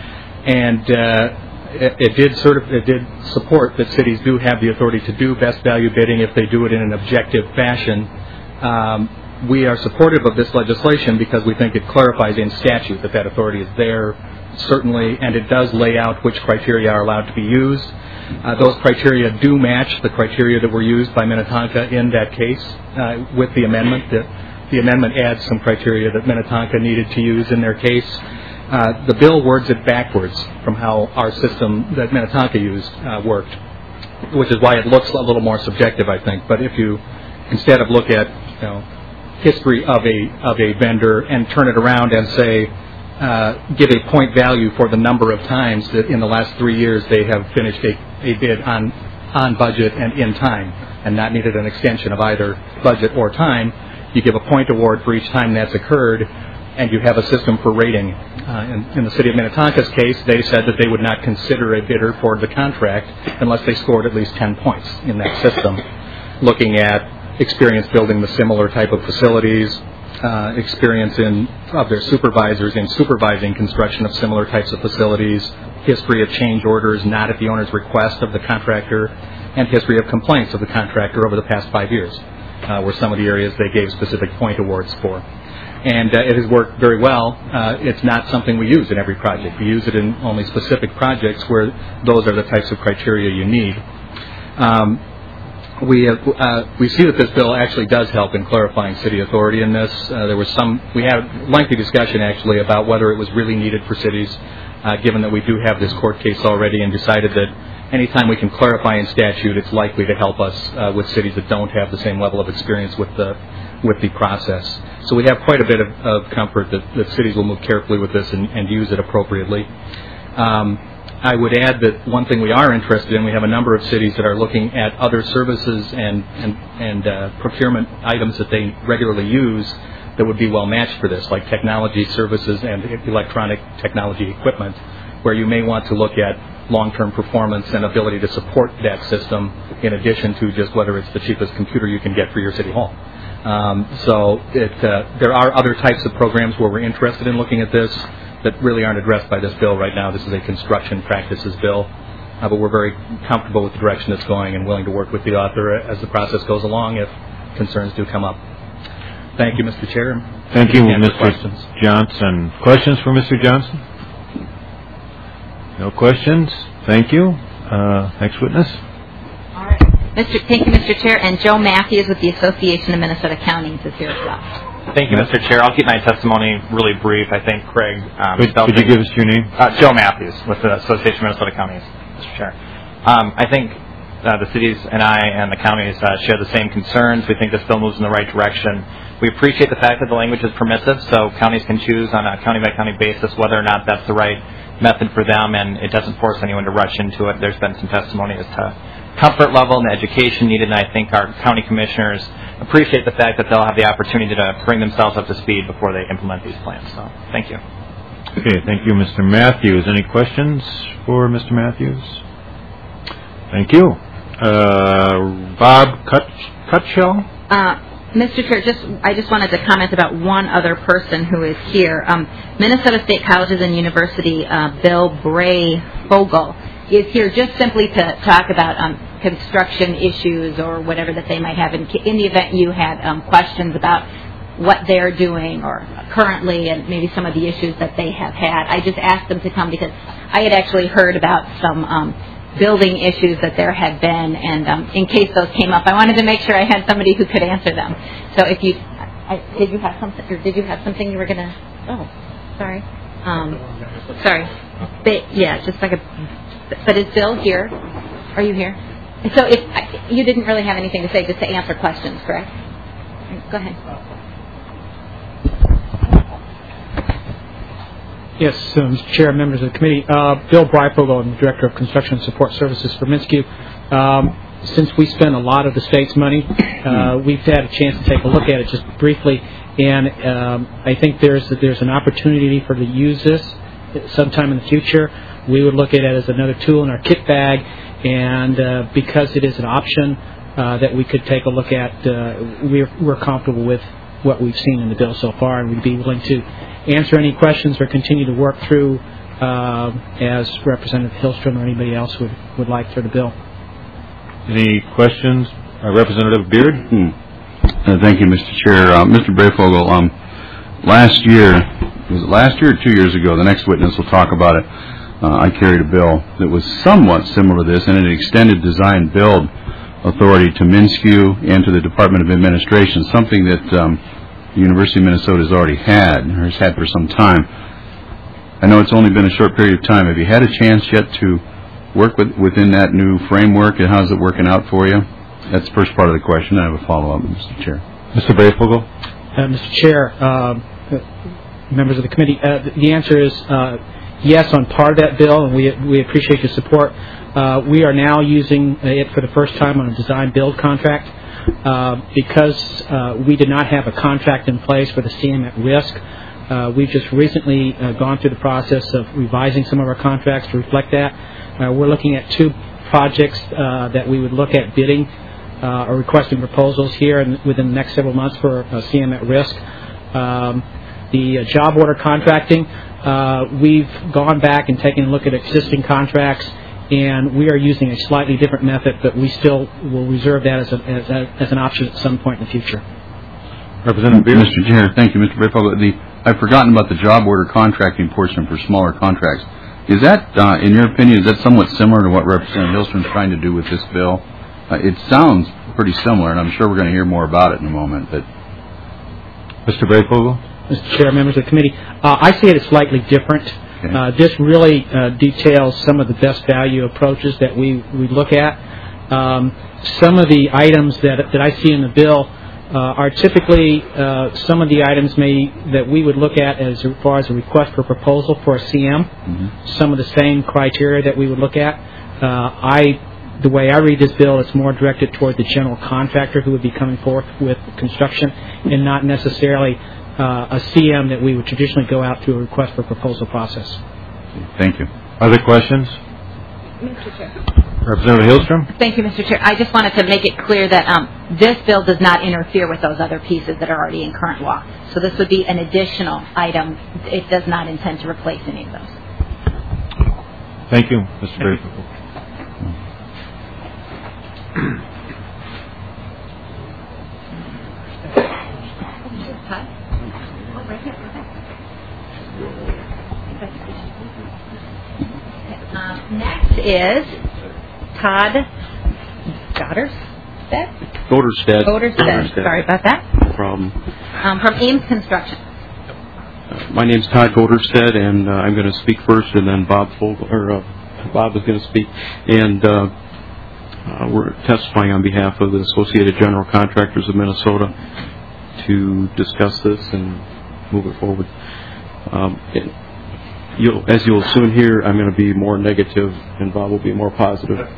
And uh, it, it, did certif- it did support that cities do have the authority to do best value bidding if they do it in an objective fashion. Um, we are supportive of this legislation because we think it clarifies in statute that that authority is there, certainly, and it does lay out which criteria are allowed to be used. Uh, those criteria do match the criteria that were used by Minnetonka in that case uh, with the amendment. The, the amendment adds some criteria that Minnetonka needed to use in their case. Uh, the bill words it backwards from how our system that Minnetonka used uh, worked, which is why it looks a little more subjective, I think. But if you instead of look at you know, history of a of a vendor and turn it around and say, Uh, give a point value for the number of times that in the last three years they have finished a, a bid on on budget and in time and not needed an extension of either budget or time. You give a point award for each time that's occurred, and you have a system for rating. Uh, in, in the City of Minnetonka's case, they said that they would not consider a bidder for the contract unless they scored at least ten points in that system, looking at experience building the similar type of facilities, Uh, experience in of their supervisors in supervising construction of similar types of facilities, history of change orders not at the owner's request of the contractor, and history of complaints of the contractor over the past five years uh, were some of the areas they gave specific point awards for. And uh, it has worked very well. Uh, it's not something we use in every project. We use it in only specific projects where those are the types of criteria you need. Um, We have, uh, we see that this bill actually does help in clarifying city authority in this. Uh, there was some, we had a lengthy discussion actually about whether it was really needed for cities, uh, given that we do have this court case already, and decided that anytime we can clarify in statute, it's likely to help us uh, with cities that don't have the same level of experience with the with the process. So we have quite a bit of, of comfort that, that cities will move carefully with this and, and use it appropriately. Um, I would add that one thing we are interested in, we have a number of cities that are looking at other services and, and, and uh, procurement items that they regularly use that would be well matched for this, like technology services and electronic technology equipment, where you may want to look at long-term performance and ability to support that system in addition to just whether it's the cheapest computer you can get for your city hall. Um, so it, uh, there are other types of programs where we're interested in looking at this that really aren't addressed by this bill right now. This is a construction practices bill, uh, but we're very comfortable with the direction it's going and willing to work with the author as the process goes along if concerns do come up. Thank you, Mister Chair. Thank you, Mister Johnson. Questions for Mister Johnson? No questions. Thank you. Uh, next witness. All right. Mister Thank you, Mister Chair. And Joe Matthews with the Association of Minnesota Counties is here as well. Thank you, Mister Chair. I'll keep my testimony really brief. I think Craig... Um, could, could you give us your name? Uh, Joe Matthews with the Association of Minnesota Counties, Mister Chair. Um, I think uh, the cities and I and the counties uh, share the same concerns. We think this bill moves in the right direction. We appreciate the fact that the language is permissive, so counties can choose on a county-by-county basis whether or not that's the right method for them, and it doesn't force anyone to rush into it. There's been some testimony as to comfort level and the education needed, and I think our county commissioners appreciate the fact that they'll have the opportunity to bring themselves up to speed before they implement these plans. So, thank you. Okay, thank you, Mister Matthews. Any questions for Mister Matthews? Thank you. Uh, Bob Cutshell? Uh, Mister Chair, just I just wanted to comment about one other person who is here. Um, Minnesota State Colleges and University, uh, Bill Bray Fogel, is here just simply to talk about um, construction issues or whatever that they might have in, in the event you had um, questions about what they're doing or currently and maybe some of the issues that they have had. I just asked them to come because I had actually heard about some um, building issues that there had been, and um, in case those came up, I wanted to make sure I had somebody who could answer them. So if you, I, did you have something, or did you have something you were going to, oh, sorry. Um, sorry. But, yeah, just like a, but is Bill here? Are you here? So if you didn't really have anything to say, just to answer questions, correct? Go ahead. Yes, uh, Mister Chair, members of the committee. Uh, Bill Breifogel, I'm the Director of Construction and Support Services for Minskew. Um, since we spend a lot of the state's money, uh, we've had a chance to take a look at it just briefly, and um, I think there's there's an opportunity for to use this sometime in the future. We would look at it as another tool in our kit bag, and uh, because it is an option uh, that we could take a look at, uh, we're, we're comfortable with what we've seen in the bill so far, and we'd be willing to answer any questions or continue to work through uh, as Representative Hillstrom or anybody else would, would like for the bill. Any questions? Uh, Representative Beard? Hmm. Uh, thank you, Mister Chair. Uh, Mister Breyfogle, um, last year, was it last year or two years ago, the next witness will talk about it, uh, I carried a bill that was somewhat similar to this, and it extended design build authority to Minskew and to the Department of Administration, something that um, the University of Minnesota has already had, or has had for some time. I know it's only been a short period of time. Have you had a chance yet to work with, within that new framework, and how's it working out for you? That's the first part of the question. I have a follow-up, Mister Chair. Mister Breyfogle? Uh, Mister Chair, uh, members of the committee, uh, the answer is uh, yes on part of that bill, and we we appreciate your support. Uh, we are now using it for the first time on a design-build contract. Uh, because uh, we did not have a contract in place for the C M at risk, uh, we've just recently uh, gone through the process of revising some of our contracts to reflect that. Uh, we're looking at two projects uh, that we would look at bidding uh, or requesting proposals here in, within the next several months for uh, C M at risk. Um, the uh, job order contracting, uh, we've gone back and taken a look at existing contracts, and we are using a slightly different method, but we still will reserve that as, a, as, a, as an option at some point in the future. Representative Beard? Mister Chair, thank you, Mister Breyfogle. The I've forgotten about the job order contracting portion for smaller contracts. Is that, uh, in your opinion, is that somewhat similar to what Representative Hillstrom is trying to do with this bill? Uh, it sounds pretty similar, and I'm sure we're going to hear more about it in a moment. But Mister Breyfogle? Mister Chair, members of the committee, uh, I see it as slightly different. Okay. Uh, this really uh, details some of the best value approaches that we, we look at. Um, some of the items that that I see in the bill uh, are typically uh, some of the items may that we would look at as far as a request for proposal for a C M. Mm-hmm. Some of the same criteria that we would look at. Uh, I, the way I read this bill, it's more directed toward the general contractor who would be coming forth with construction, and not necessarily Uh, a C M that we would traditionally go out through a request for proposal process. Thank you. Other questions? Mister Chair. Representative Hillstrom? Thank you, Mister Chair. I just wanted to make it clear that um, this bill does not interfere with those other pieces that are already in current law. So this would be an additional item. It does not intend to replace any of those. Thank you, Mister Breyfogle. Um, next is Todd Gotterstedt? Goderstedt. Goderstedt. Sorry about that. No problem. Um, from Ames Construction. Uh, my name's Todd Goderstedt, and uh, I'm going to speak first, and then Bob Fogel, or uh, Bob is going to speak. And uh, uh, we're testifying on behalf of the Associated General Contractors of Minnesota to discuss this and move it forward. Um, it, You'll, as you'll soon hear, I'm going to be more negative, and Bob will be more positive. uh,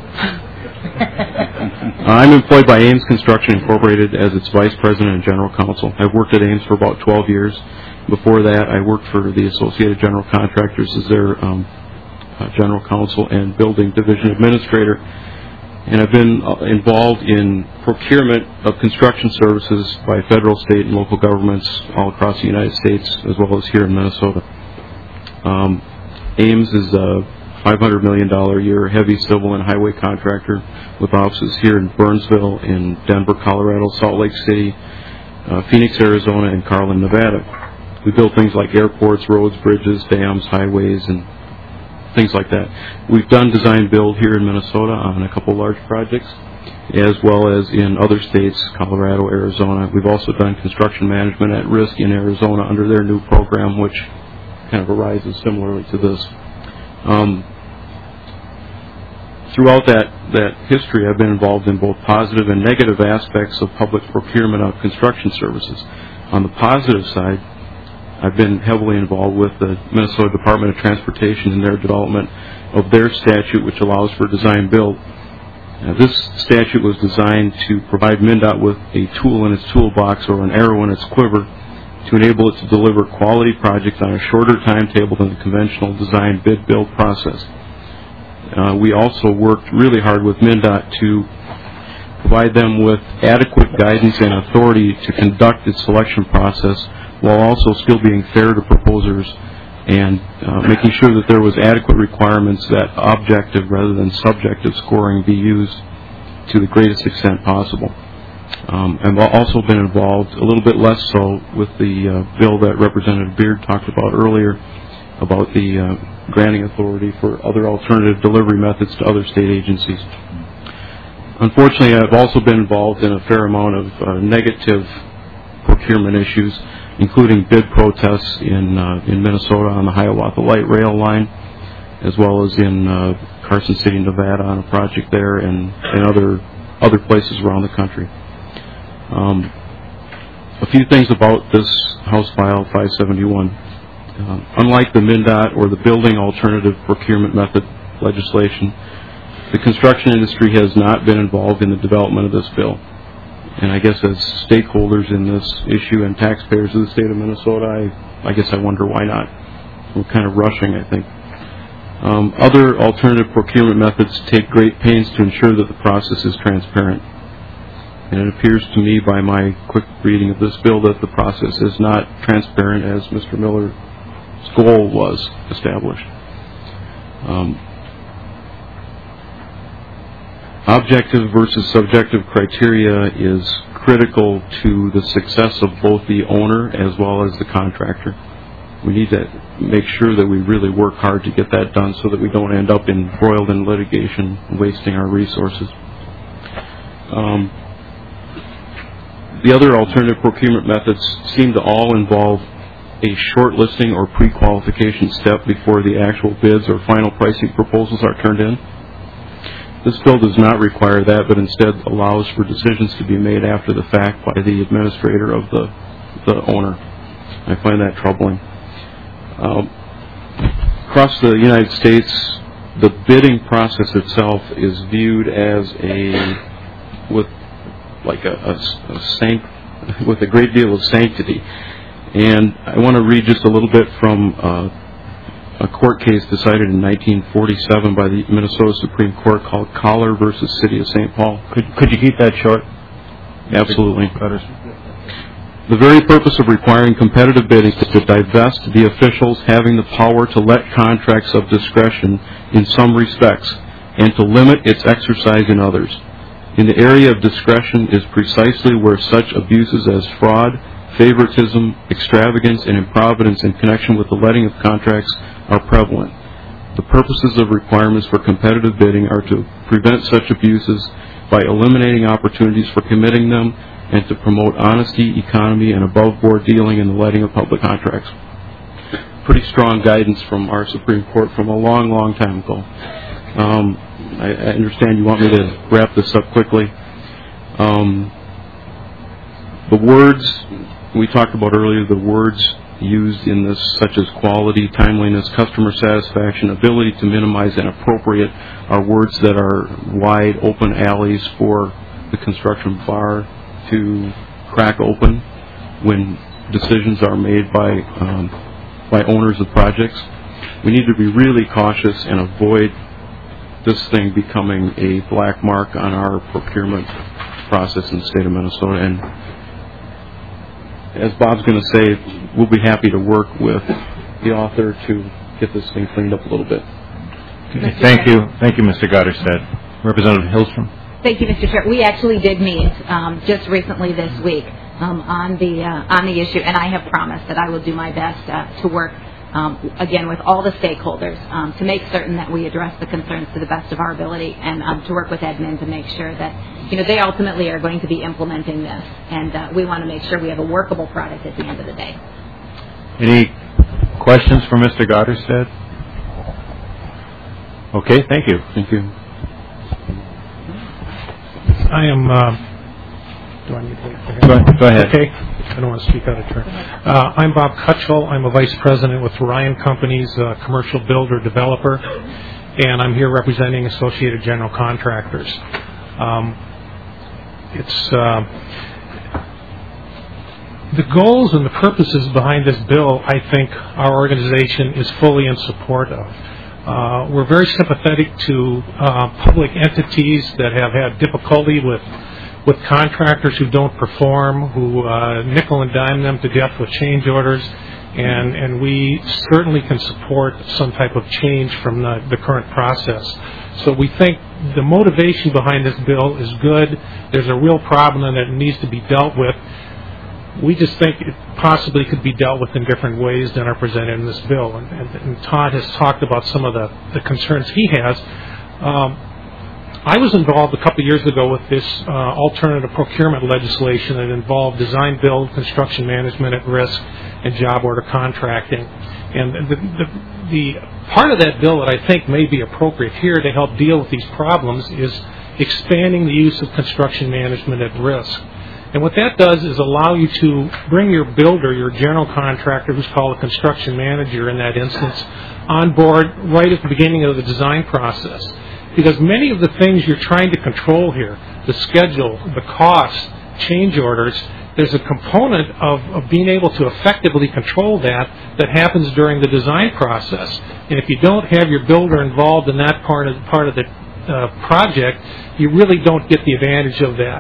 I'm employed by Ames Construction Incorporated as its Vice President and General Counsel. I've worked at Ames for about twelve years. Before that, I worked for the Associated General Contractors as their um, uh, General Counsel and Building Division Administrator. And I've been uh, involved in procurement of construction services by federal, state, and local governments all across the United States, as well as here in Minnesota. Um, Ames is a five hundred million dollars a year heavy civil and highway contractor with offices here in Burnsville, in Denver, Colorado, Salt Lake City, uh, Phoenix, Arizona, and Carlin, Nevada. We build things like airports, roads, bridges, dams, highways, and things like that. We've done design build here in Minnesota on a couple large projects, as well as in other states, Colorado, Arizona. We've also done construction management at risk in Arizona under their new program, which kind of arises similarly to this. Um, throughout that, that history, I've been involved in both positive and negative aspects of public procurement of construction services. On the positive side, I've been heavily involved with the Minnesota Department of Transportation in their development of their statute, which allows for design-build. Now, this statute was designed to provide MnDOT with a tool in its toolbox or an arrow in its quiver to enable it to deliver quality projects on a shorter timetable than the conventional design bid build process. Uh, we also worked really hard with MnDOT to provide them with adequate guidance and authority to conduct its selection process while also still being fair to proposers and uh, making sure that there was adequate requirements that objective rather than subjective scoring be used to the greatest extent possible. Um, I've also been involved, a little bit less so, with the uh, bill that Representative Beard talked about earlier about the uh, granting authority for other alternative delivery methods to other state agencies. Unfortunately, I've also been involved in a fair amount of uh, negative procurement issues, including bid protests in uh, in Minnesota on the Hiawatha Light Rail line, as well as in uh, Carson City, Nevada, on a project there, and, and other other places around the country. Um, a few things about this House File five seventy-one. Uh, unlike the MnDOT or the Building Alternative Procurement Method legislation, the construction industry has not been involved in the development of this bill. And I guess as stakeholders in this issue and taxpayers of the state of Minnesota, I, I guess I wonder why not. We're kind of rushing, I think. Um, other alternative procurement methods take great pains to ensure that the process is transparent. And it appears to me by my quick reading of this bill that the process is not transparent as Mister Miller's goal was established. Um, Objective versus subjective criteria is critical to the success of both the owner as well as the contractor. We need to make sure that we really work hard to get that done so that we don't end up embroiled in litigation and wasting our resources. Um, the other alternative procurement methods seem to all involve a shortlisting or pre-qualification step before the actual bids or final pricing proposals are turned in. This bill does not require that, but instead allows for decisions to be made after the fact by the administrator of the, the owner. I find that troubling. Um, across the United States, the bidding process itself is viewed as a, with like a, a, a sanct, with a great deal of sanctity. And I want to read just a little bit from uh, a court case decided in nineteen forty-seven by the Minnesota Supreme Court called Collar versus City of Saint Paul. Could, could you keep that short? Absolutely. The very purpose of requiring competitive bidding is to divest the officials having the power to let contracts of discretion in some respects and to limit its exercise in others. In the area of discretion is precisely where such abuses as fraud, favoritism, extravagance, and improvidence in connection with the letting of contracts are prevalent. The purposes of requirements for competitive bidding are to prevent such abuses by eliminating opportunities for committing them and to promote honesty, economy, and above-board dealing in the letting of public contracts. Pretty strong guidance from our Supreme Court from a long, long time ago. Um, I, I understand you want me to wrap this up quickly. Um, the words we talked about earlier, the words used in this, such as quality, timeliness, customer satisfaction, ability to minimize and appropriate, are words that are wide open alleys for the construction bar to crack open when decisions are made by um, by owners of projects. We need to be really cautious and avoid this thing becoming a black mark on our procurement process in the state of Minnesota. And as Bob's going to say, we'll be happy to work with the author to get this thing cleaned up a little bit. Okay, thank you. Thank you, Mister Gotterstedt. Representative Hillstrom. Thank you, Mister Chair. We actually did meet um, just recently this week um, on the uh, on the issue, and I have promised that I will do my best uh, to work um, again with all the stakeholders um, to make certain that we address the concerns to the best of our ability, and um, to work with admin to make sure that you know they ultimately are going to be implementing this, and uh, we want to make sure we have a workable product at the end of the day. Any questions for Mister Gotterstedt? Okay, thank you. Thank you. I am. Uh, do I need to wait? Go, go ahead. Okay. I don't want to speak out of turn. Uh, I'm Bob Cutchell. I'm a vice president with Ryan Companies, uh, commercial builder developer, and I'm here representing Associated General Contractors. Um, it's uh, the goals and the purposes behind this bill. I think our organization is fully in support of. Uh, we're very sympathetic to uh, public entities that have had difficulty with with contractors who don't perform, who uh, nickel and dime them to death with change orders, and, and we certainly can support some type of change from the, the current process. So we think the motivation behind this bill is good. There's a real problem and it needs to be dealt with. We just think it possibly could be dealt with in different ways than are presented in this bill. And, and, and Todd has talked about some of the, the concerns he has. Um, I was involved a couple of years ago with this uh, alternative procurement legislation that involved design, build, construction management at risk, and job order contracting. And the, the, the part of that bill that I think may be appropriate here to help deal with these problems is expanding the use of construction management at risk. And what that does is allow you to bring your builder, your general contractor, who's called a construction manager in that instance, on board right at the beginning of the design process. Because many of the things you're trying to control here, the schedule, the costs, change orders, there's a component of, of being able to effectively control that that happens during the design process. And if you don't have your builder involved in that part of, part of the uh, project, you really don't get the advantage of that.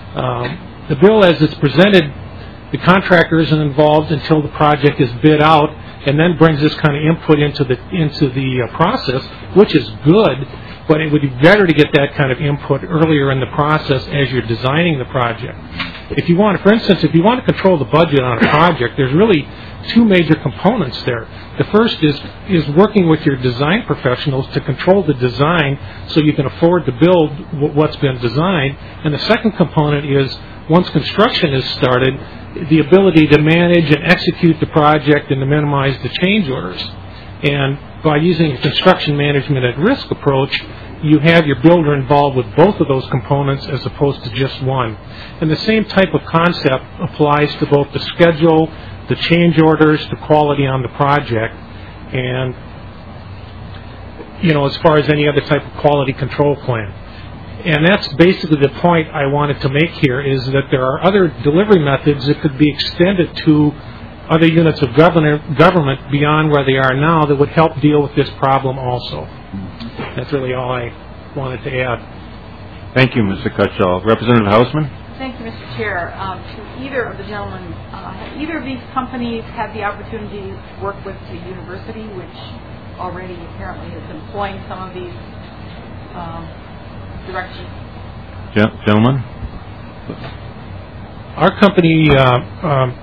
Um, the bill as it's presented, the contractor isn't involved until the project is bid out and then brings this kind of input into the, into the uh, process, which is good. But it would be better to get that kind of input earlier in the process as you're designing the project. If you want, for instance, if you want to control the budget on a project, there's really two major components there. The first is is working with your design professionals to control the design so you can afford to build what's been designed. And the second component is once construction is started, the ability to manage and execute the project and to minimize the change orders. And by using a construction management at risk approach, you have your builder involved with both of those components as opposed to just one. And the same type of concept applies to both the schedule, the change orders, the quality on the project, and, you know, as far as any other type of quality control plan. And that's basically the point I wanted to make here, is that there are other delivery methods that could be extended to other units of government, government beyond where they are now that would help deal with this problem also. That's really all I wanted to add. Thank you, Mister Cutchall. Representative Hausman? Thank you, Mister Chair. Um, to either of the gentlemen, uh, have either of these companies had the opportunity to work with the university, which already apparently is employing some of these um, directions? Gen- gentlemen? Our company, uh, um,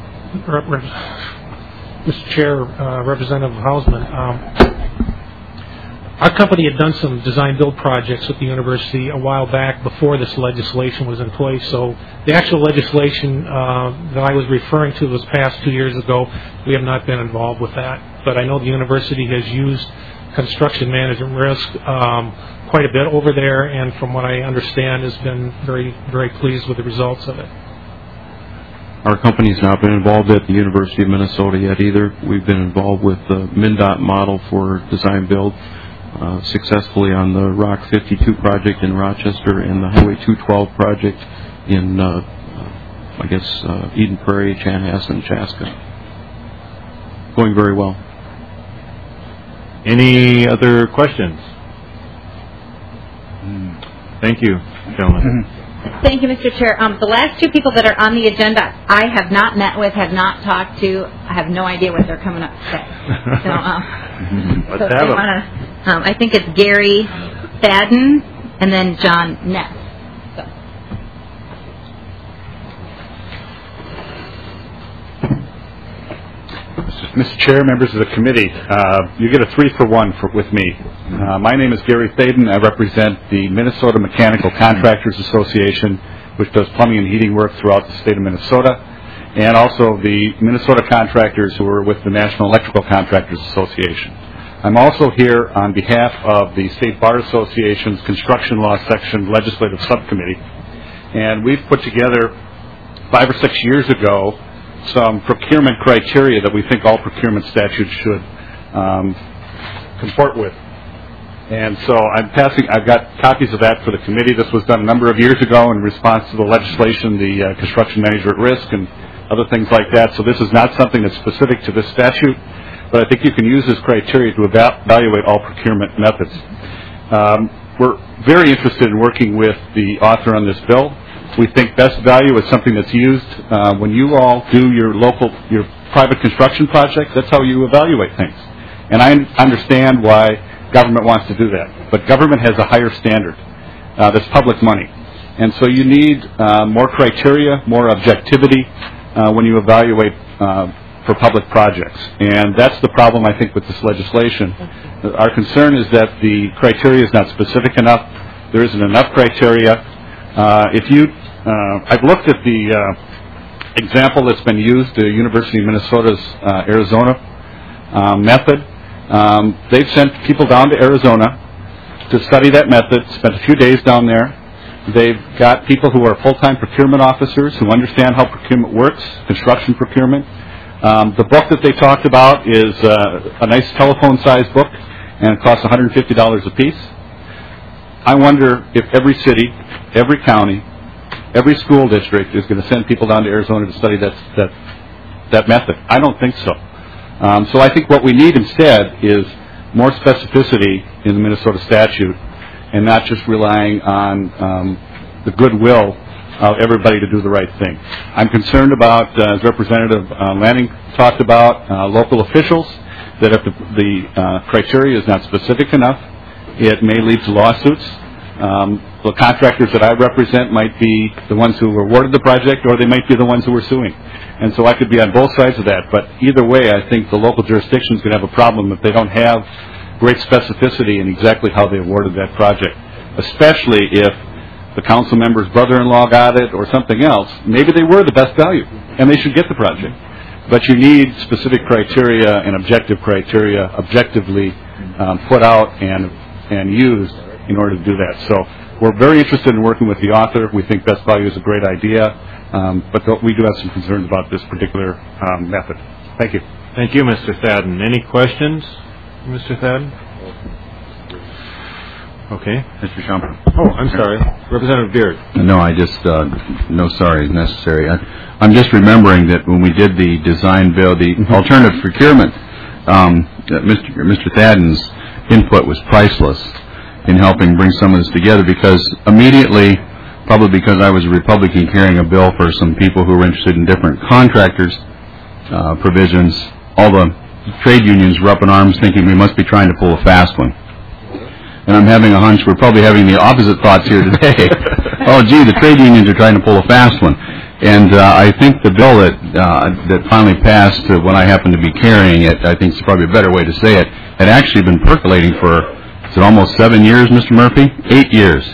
Mister Chair, uh, Representative Hausman, um, our company had done some design-build projects with the university a while back before this legislation was in place. So the actual legislation uh, that I was referring to was passed two years ago. We have not been involved with that. But I know the university has used construction management risk um, quite a bit over there, and from what I understand, has been very, very pleased with the results of it. Our company's not been involved at the University of Minnesota yet either. We've been involved with the MnDOT model for design-build. Uh, successfully on the Rock fifty-two project in Rochester and the Highway two twelve project in, uh, uh, I guess, uh, Eden Prairie, Chanhassen, Chaska. Going very well. Any other questions? Thank you, gentlemen. Thank you, Mister Chair. Um, the last two people that are on the agenda, I have not met with, have not talked to. I have no idea what they're coming up to say. So, um, Let's so have them. Wanna, um, I think it's Gary Fadden and then John Ness. So. Mister Chair, members of the committee, uh, you get a three for one for, with me. Uh, my name is Gary Thaden. I represent the Minnesota Mechanical Contractors Association, which does plumbing and heating work throughout the state of Minnesota, and also the Minnesota contractors who are with the National Electrical Contractors Association. I'm also here on behalf of the State Bar Association's Construction Law Section Legislative Subcommittee, And we've put together five or six years ago some procurement criteria that we think all procurement statutes should um, comport with. And so I'm passing, I've got copies of that for the committee. This was done a number of years ago in response to the legislation, the uh, construction manager at risk and other things like that. So this is not something that's specific to this statute, but I think you can use this criteria to eva- evaluate all procurement methods. Um, we're very interested in working with the author on this bill. We think best value is something that's used uh, when you all do your local, your private construction projects. That's how you evaluate things. And I understand why government wants to do that. But government has a higher standard. Uh, that's public money. And so you need uh, more criteria, more objectivity uh, when you evaluate uh, for public projects. And that's the problem, I think, with this legislation. Our concern is that the criteria is not specific enough. There isn't enough criteria. Uh, if you, uh, I've looked at the uh, example that's been used, the University of Minnesota's uh, Arizona uh, method. Um, they've sent people down to Arizona to study that method, spent a few days down there. They've got people who are full-time procurement officers who understand how procurement works, construction procurement. Um, the book that they talked about is uh, a nice telephone-sized book, and it costs one hundred fifty dollars a piece. I wonder if every city, every county, every school district is going to send people down to Arizona to study that, that, that method. I don't think so. Um, so I think what we need instead is more specificity in the Minnesota statute and not just relying on um, the goodwill of everybody to do the right thing. I'm concerned about, uh, as Representative uh, Lanning talked about, uh, local officials, that if the, the uh, criteria is not specific enough, it may lead to lawsuits. Um, the contractors that I represent might be the ones who awarded the project, or they might be the ones who were suing. And so I could be on both sides of that. But either way, I think the local jurisdiction is going to have a problem if they don't have great specificity in exactly how they awarded that project, especially if the council member's brother-in-law got it or something else. Maybe they were the best value, and they should get the project. But you need specific criteria and objective criteria objectively um, put out and and used in order to do that. So we're very interested in working with the author. We think best value is a great idea, um, but th- we do have some concerns about this particular um, method. Thank you. Thank you, Mister Thadden. Any questions, Mister Thadden? Okay. Mister Shumpert. Oh, I'm sorry. Representative Beard. No, I just, uh, no sorry is necessary. I, I'm just remembering that when we did the design bill, the alternative procurement, um, Mister Mister Thadden's input was priceless in helping bring some of this together, because immediately, probably because I was a Republican carrying a bill for some people who were interested in different contractors uh, provisions, all the trade unions were up in arms thinking we must be trying to pull a fast one. And I'm having a hunch we're probably having the opposite thoughts here today. Oh, gee, the trade unions are trying to pull a fast one. And uh, I think the bill that uh, that finally passed, uh, when I happen to be carrying it, I think it's probably a better way to say it, had actually been percolating for, is it almost seven years, Mister Murphy? Eight years.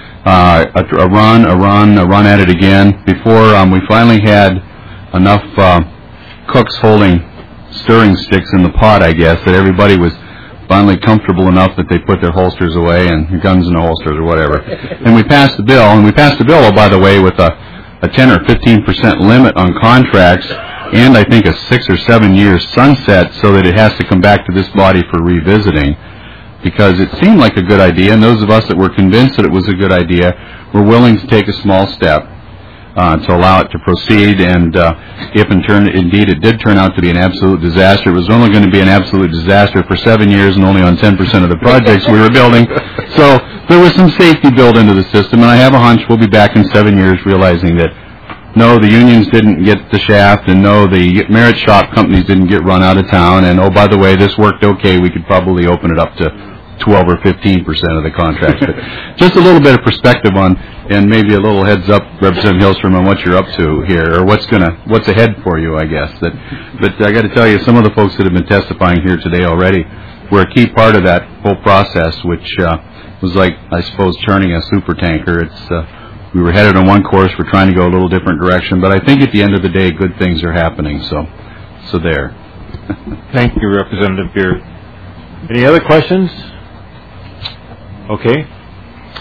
Uh, a, a run, a run, a run at it again, before um, we finally had enough uh, cooks holding stirring sticks in the pot, I guess, that everybody was finally comfortable enough that they put their holsters away and guns in the holsters or whatever. And we passed the bill, and we passed the bill, oh, by the way, with a, a ten or fifteen percent limit on contracts, and I think a six or seven year sunset, so that it has to come back to this body for revisiting, because it seemed like a good idea, and those of us that were convinced that it was a good idea were willing to take a small step uh, to allow it to proceed. And uh, if in turn, indeed it did turn out to be an absolute disaster, it was only going to be an absolute disaster for seven years and only on ten percent of the projects we were building. So there was some safety built into the system, and I have a hunch we'll be back in seven years realizing that no, the unions didn't get the shaft, and no, the merit shop companies didn't get run out of town, and oh, by the way, this worked okay, we could probably open it up to twelve or fifteen percent of the contracts. But just a little bit of perspective on, and maybe a little heads up, Representative Hillstrom, on what you're up to here, or what's gonna, what's ahead for you, I guess. That, but I got to tell you, some of the folks that have been testifying here today already were a key part of that whole process, which uh, was like, I suppose, turning a super tanker. It's uh, we were headed on one course, we're trying to go a little different direction, but I think at the end of the day, good things are happening. So, so there. Thank you, Representative Beard. Any other questions? Okay.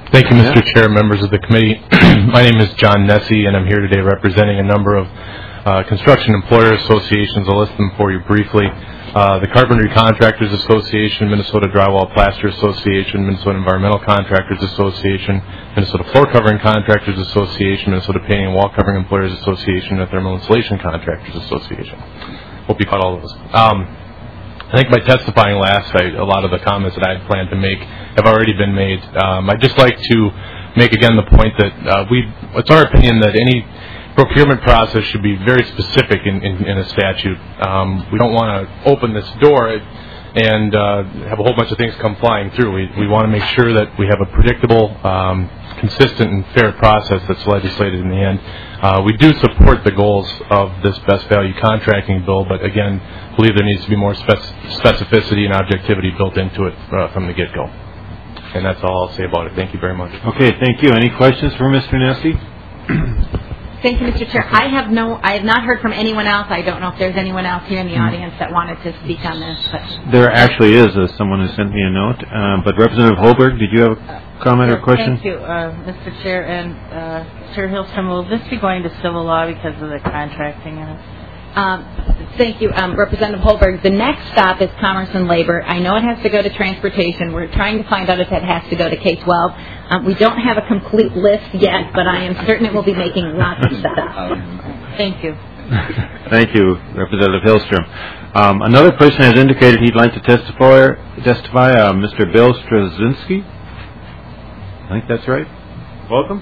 Thank you, Mister Chair, members of the committee. My name is John Nessie, and I'm here today representing a number of uh, construction employer associations. I'll list them for you briefly. Uh, the Carpentry Contractors Association, Minnesota Drywall Plaster Association, Minnesota Environmental Contractors Association, Minnesota Floor Covering Contractors Association, Minnesota Painting and Wall Covering Employers Association, and Thermal Insulation Contractors Association. Hope you caught all of those. Um, I think by testifying last, I, a lot of the comments that I had planned to make have already been made. Um, I'd just like to make again the point that uh, we, it's our opinion that any procurement process should be very specific in, in, in a statute. Um, we don't want to open this door and uh, have a whole bunch of things come flying through. We, we want to make sure that we have a predictable, um, consistent, and fair process that's legislated in the end. Uh, we do support the goals of this best value contracting bill, but again, believe there needs to be more spec- specificity and objectivity built into it uh, from the get-go. And that's all I'll say about it. Thank you very much. Okay, thank you. Any questions for Mister Nessie? Thank you, Mister Chair. I have no, I have not heard from anyone else. I don't know if there's anyone else here in the audience that wanted to speak on this. But There actually is uh, someone who sent me a note. Uh, but Representative Holberg, did you have a comment or question? Thank you, uh, Mister Chair. And uh, Chair Hillstrom, will this be going to civil law because of the contracting in it? Um, thank you, um, Representative Holberg. The next stop is Commerce and Labor. I know it has to go to Transportation. We're trying to find out if it has to go to K twelve. Um, we don't have a complete list yet, but I am certain it will be making lots of stops. Thank you. Thank you, Representative Hillstrom. Um, another person has indicated he'd like to testify. Testify, uh, Mister Bill Straczynski. I think that's right. Welcome.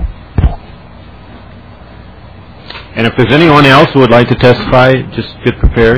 And if there's anyone else who would like to testify, just get prepared.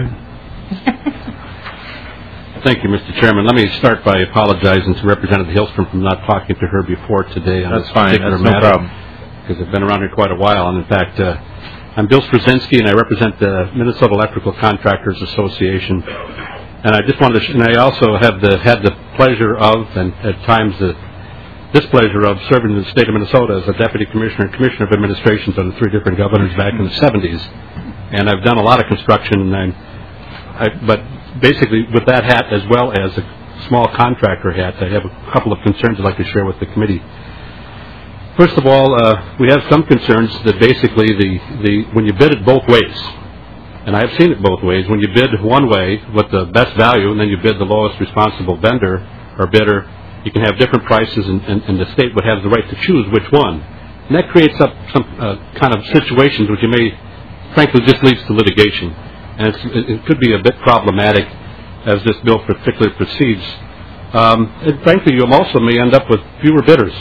Thank you, Mister Chairman. Let me start by apologizing to Representative Hillstrom for not talking to her before today on That's this fine. particular That's no matter. problem. Because I've been around here quite a while. And in fact, uh, I'm Bill Straczynski, and I represent the Minnesota Electrical Contractors Association. And I just wanted to, sh- and I also have the, had the pleasure of, and at times the displeasure of, serving in the state of Minnesota as a deputy commissioner and commissioner of administrations under three different governors back in the seventies. And I've done a lot of construction, and I'm, I, but basically with that hat as well as a small contractor hat, I have a couple of concerns I'd like to share with the committee. First of all, uh, we have some concerns that basically the, the when you bid it both ways, and I've seen it both ways, when you bid one way with the best value and then you bid the lowest responsible vendor or bidder, you can have different prices, and, and, and the state would have the right to choose which one. And that creates up some uh, kind of situations which you may, frankly, just leads to litigation. And it's, it, it could be a bit problematic as this bill particularly proceeds. Um, and frankly, you also may end up with fewer bidders.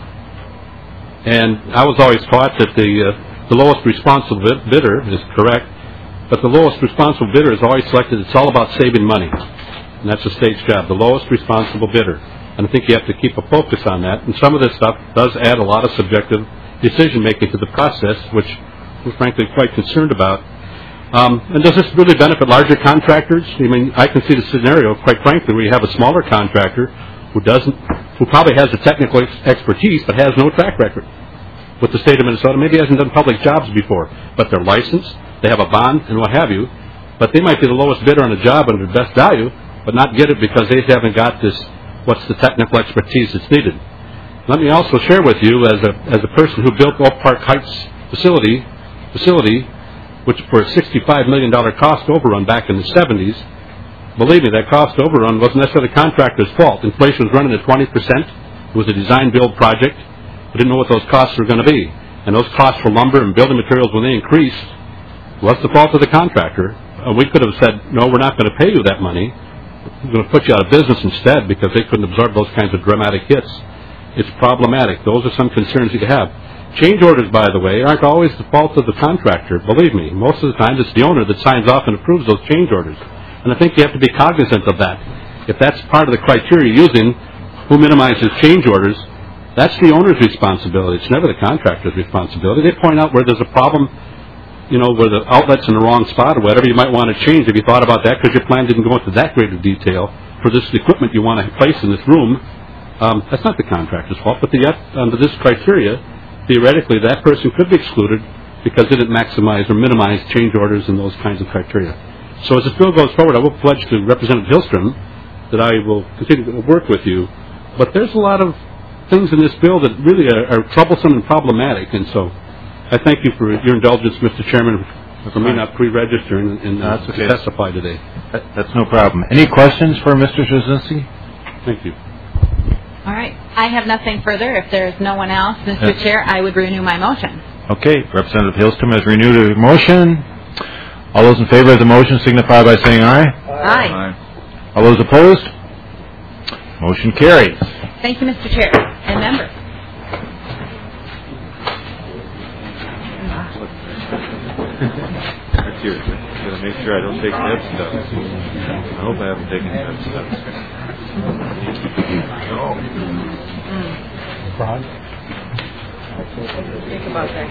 And I was always taught that the, uh, the lowest responsible bidder is correct, but the lowest responsible bidder is always selected. It's all about saving money. And that's the state's job, the lowest responsible bidder. And I think you have to keep a focus on that. And some of this stuff does add a lot of subjective decision-making to the process, which we're frankly quite concerned about. Um, and does this really benefit larger contractors? I mean, I can see the scenario, quite frankly, where you have a smaller contractor who doesn't, who probably has the technical ex- expertise but has no track record with the state of Minnesota. Maybe hasn't done public jobs before, but they're licensed, they have a bond, and what have you. But they might be the lowest bidder on a job under best value, but not get it because they haven't got this, what's the technical expertise that's needed. Let me also share with you, as a as a person who built Oak Park Heights facility, facility, which for a sixty-five million dollars cost overrun back in the seventies, believe me, that cost overrun wasn't necessarily the contractor's fault. Inflation was running at twenty percent. It was a design-build project. We didn't know what those costs were going to be. And those costs for lumber and building materials, when they increased, was the fault of the contractor. Uh, we could have said, no, we're not going to pay you that money. We're going to put you out of business instead because they couldn't absorb those kinds of dramatic hits. It's problematic. Those are some concerns you have. Change orders, by the way, aren't always the fault of the contractor. Believe me, most of the time it's the owner that signs off and approves those change orders. And I think you have to be cognizant of that. If that's part of the criteria you're using, who minimizes change orders, that's the owner's responsibility. It's never the contractor's responsibility. They point out where there's a problem, you know, where the outlet's in the wrong spot or whatever. You might want to change. Have you thought about that? Because your plan didn't go into that great of detail for this equipment you want to place in this room. Um, that's not the contractor's fault. But the, under this criteria, theoretically, that person could be excluded because they didn't maximize or minimize change orders and those kinds of criteria. So as this bill goes forward, I will pledge to Representative Hillstrom that I will continue to work with you. But there's a lot of things in this bill that really are, are troublesome and problematic. And so I thank you for your indulgence, Mister Chairman, for me not pre-registering and uh, okay. to testify today. That, that's no problem. Any questions for Mister Jasinski? Thank you. All right. I have nothing further. If there is no one else, Mister Yes. Chair, I would renew my motion. Okay, Representative Hillstrom has renewed her motion. All those in favor of the motion signify by saying aye. Aye. All those opposed? Motion carries. Thank you, Mister Chair and members. That's yours. I'm going to make sure I don't take Deb stuff. I hope I haven't taken Deb stuff. Think about that.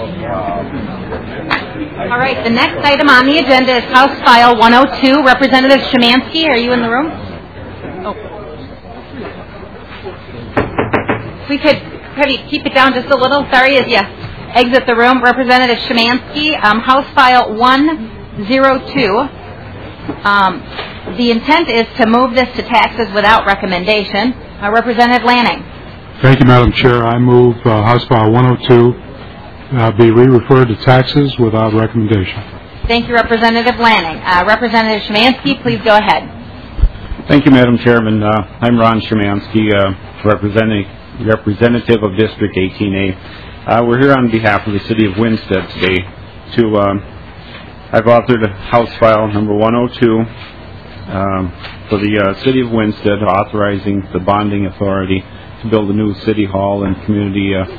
All right, the next item on the agenda is House File one oh two. Representative Szymanski, are you in the room? Oh. We could have you keep it down just a little. Sorry, as you exit the room. Representative Szymanski, um, House File one oh two. Um, the intent is to move this to taxes without recommendation. Uh, Representative Lanning. Thank you, Madam Chair. I move uh, House File one oh two uh, be re-referred to taxes without recommendation. Thank you, Representative Lanning. Uh, Representative Szymanski, please go ahead. Thank you, Madam Chairman. Uh, I'm Ron Szymanski, uh, representing, representative of District eighteen A. Uh, we're here on behalf of the City of Winsted today to, um, I've authored House File number one oh two um, for the uh, City of Winsted authorizing the bonding authority to build a new City Hall and community uh,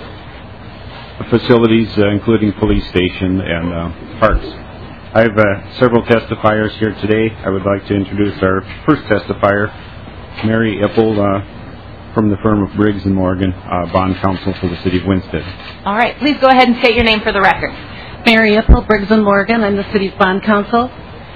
facilities, uh, including police station and uh, parks. I have uh, several testifiers here today. I would like to introduce our first testifier, Mary Ipple, uh, from the firm of Briggs and Morgan, uh, bond counsel for the City of Winsted. All right, please go ahead and state your name for the record. Mary Ipple, Briggs and Morgan. I'm the city's bond counsel.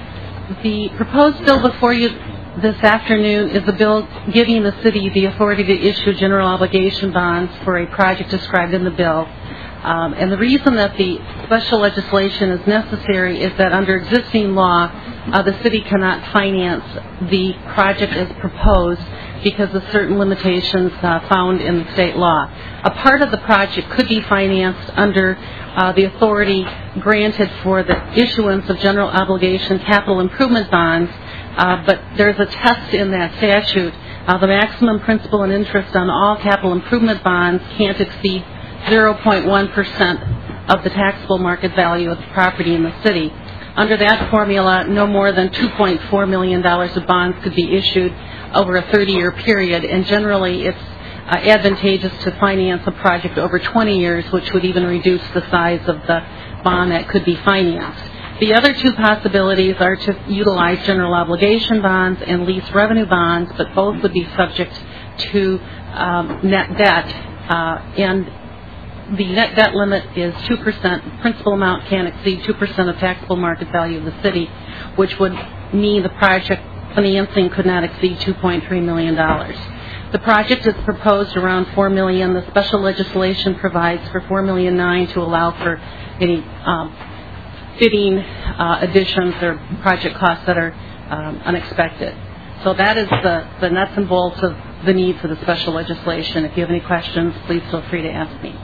The proposed bill before you this afternoon is a bill giving the city the authority to issue general obligation bonds for a project described in the bill. Um, and the reason that the special legislation is necessary is that under existing law, uh, the city cannot finance the project as proposed because of certain limitations uh, found in the state law. A part of the project could be financed under uh, the authority granted for the issuance of general obligation capital improvement bonds, uh, but there's a test in that statute. Uh, the maximum principal and interest on all capital improvement bonds can't exceed zero point one percent of the taxable market value of the property in the city. Under that formula, no more than two point four million dollars of bonds could be issued over a thirty-year period, and generally it's uh, advantageous to finance a project over twenty years, which would even reduce the size of the bond that could be financed. The other two possibilities are to utilize general obligation bonds and lease revenue bonds, but both would be subject to um, net debt, uh, and the net debt limit is two percent. Principal amount can't exceed two percent of taxable market value of the city, which would mean the project financing could not exceed two point three million dollars. The project is proposed around four million dollars. The special legislation provides for four million nine hundred thousand dollars to allow for any um, fitting uh, additions or project costs that are um, unexpected. So that is the, the nuts and bolts of the need for the special legislation. If you have any questions, please feel free to ask me.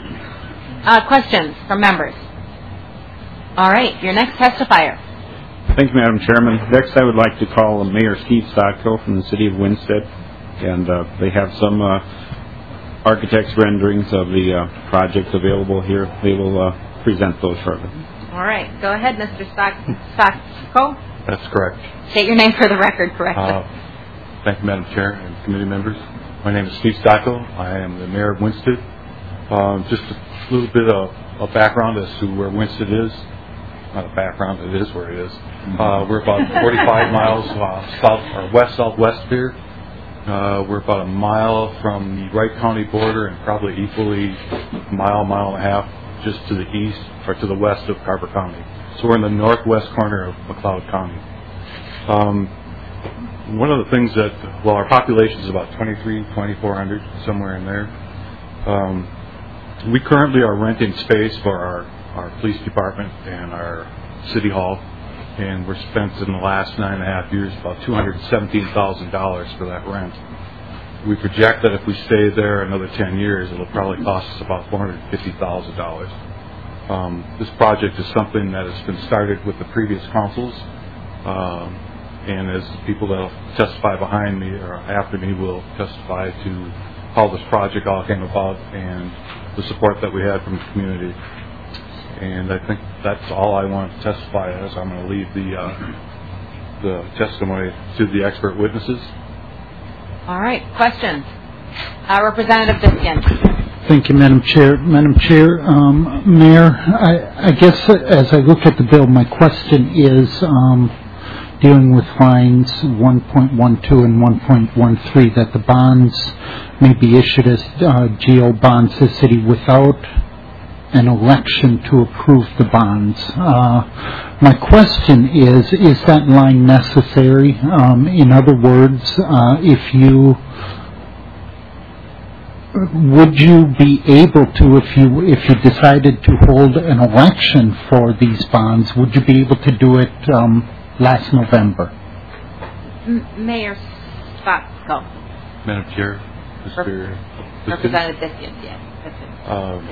Uh, questions from members? All right, your next testifier. Thank you, Madam Chairman. Next, I would like to call Mayor Steve Stockhill from the City of Winsted, and uh, they have some uh, architect's renderings of the uh, project available here. They will uh, present those shortly. All right, go ahead, Mister Stock Stockhill. That's correct. State your name for the record correctly. Uh, thank you, Madam Chair and committee members. My name is Steve Stockhill. I am the mayor of Winsted. Um, just a little bit of a background as to where Winsted is. Not a background, it is where it is. Uh, we're about forty-five miles uh, south or west southwest of here. Uh, we're about a mile from the Wright County border and probably equally a mile, mile and a half just to the east or to the west of Carver County. So we're in the northwest corner of McLeod County. Um, one of the things that, well, our population is about twenty-three, twenty-four hundred, somewhere in there. Um, We currently are renting space for our, our police department and our city hall, and we're spent in the last nine and a half years about two hundred seventeen thousand dollars for that rent. we project that if we stay there another ten years, it'll probably cost us about four hundred fifty thousand dollars. Um, this project is something that has been started with the previous councils, um, and as the people that will testify behind me or after me will testify to how this project all came about and the support that we had from the community. And I think that's all I want to testify as. I'm going to leave the uh, the testimony to the expert witnesses. All right. Questions? Uh, Representative Diskin. Thank you, Madam Chair. Madam Chair, um, Mayor, I, I guess as I look at the bill, my question is um, dealing with lines one point one two and one point one three, that the bonds may be issued as uh, G O bonds to the city without an election to approve the bonds. Uh, my question is, is that line necessary? Um, in other words, uh, if you would you be able to, if you if you decided to hold an election for these bonds, would you be able to do it um, last November? M- Mayor Scott, go. Madam Chair, Mister Rep- Representative Diskin, yes.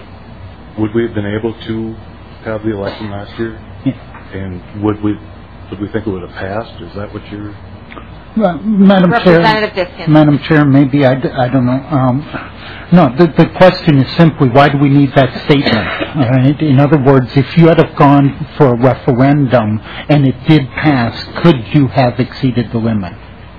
Um, would we have been able to have the election last year? Yeah. And would we would we think it would have passed? Is that what you're... Uh, Madam Representative Chair, Diskin. Madam Chair, maybe I, d- I don't know. Um, no, the, the question is simply, why do we need that statement? All right? In other words, if you had have gone for a referendum and it did pass, could you have exceeded the limit?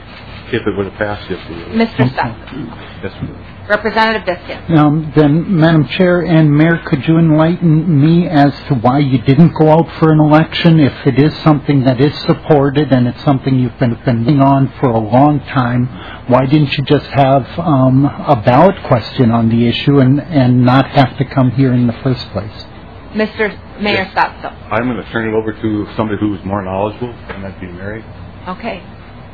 If it would have passed, yes, we would. Mister Stock. Yes, we would. Representative Diskin. Um, then, Madam Chair and Mayor, could you enlighten me as to why you didn't go out for an election? If it is something that is supported and it's something you've been been on for a long time, why didn't you just have um, a ballot question on the issue and, and not have to come here in the first place? Mister Mayor Scott. I'm going to turn it over to somebody who is more knowledgeable, and that'd be Mary. Okay.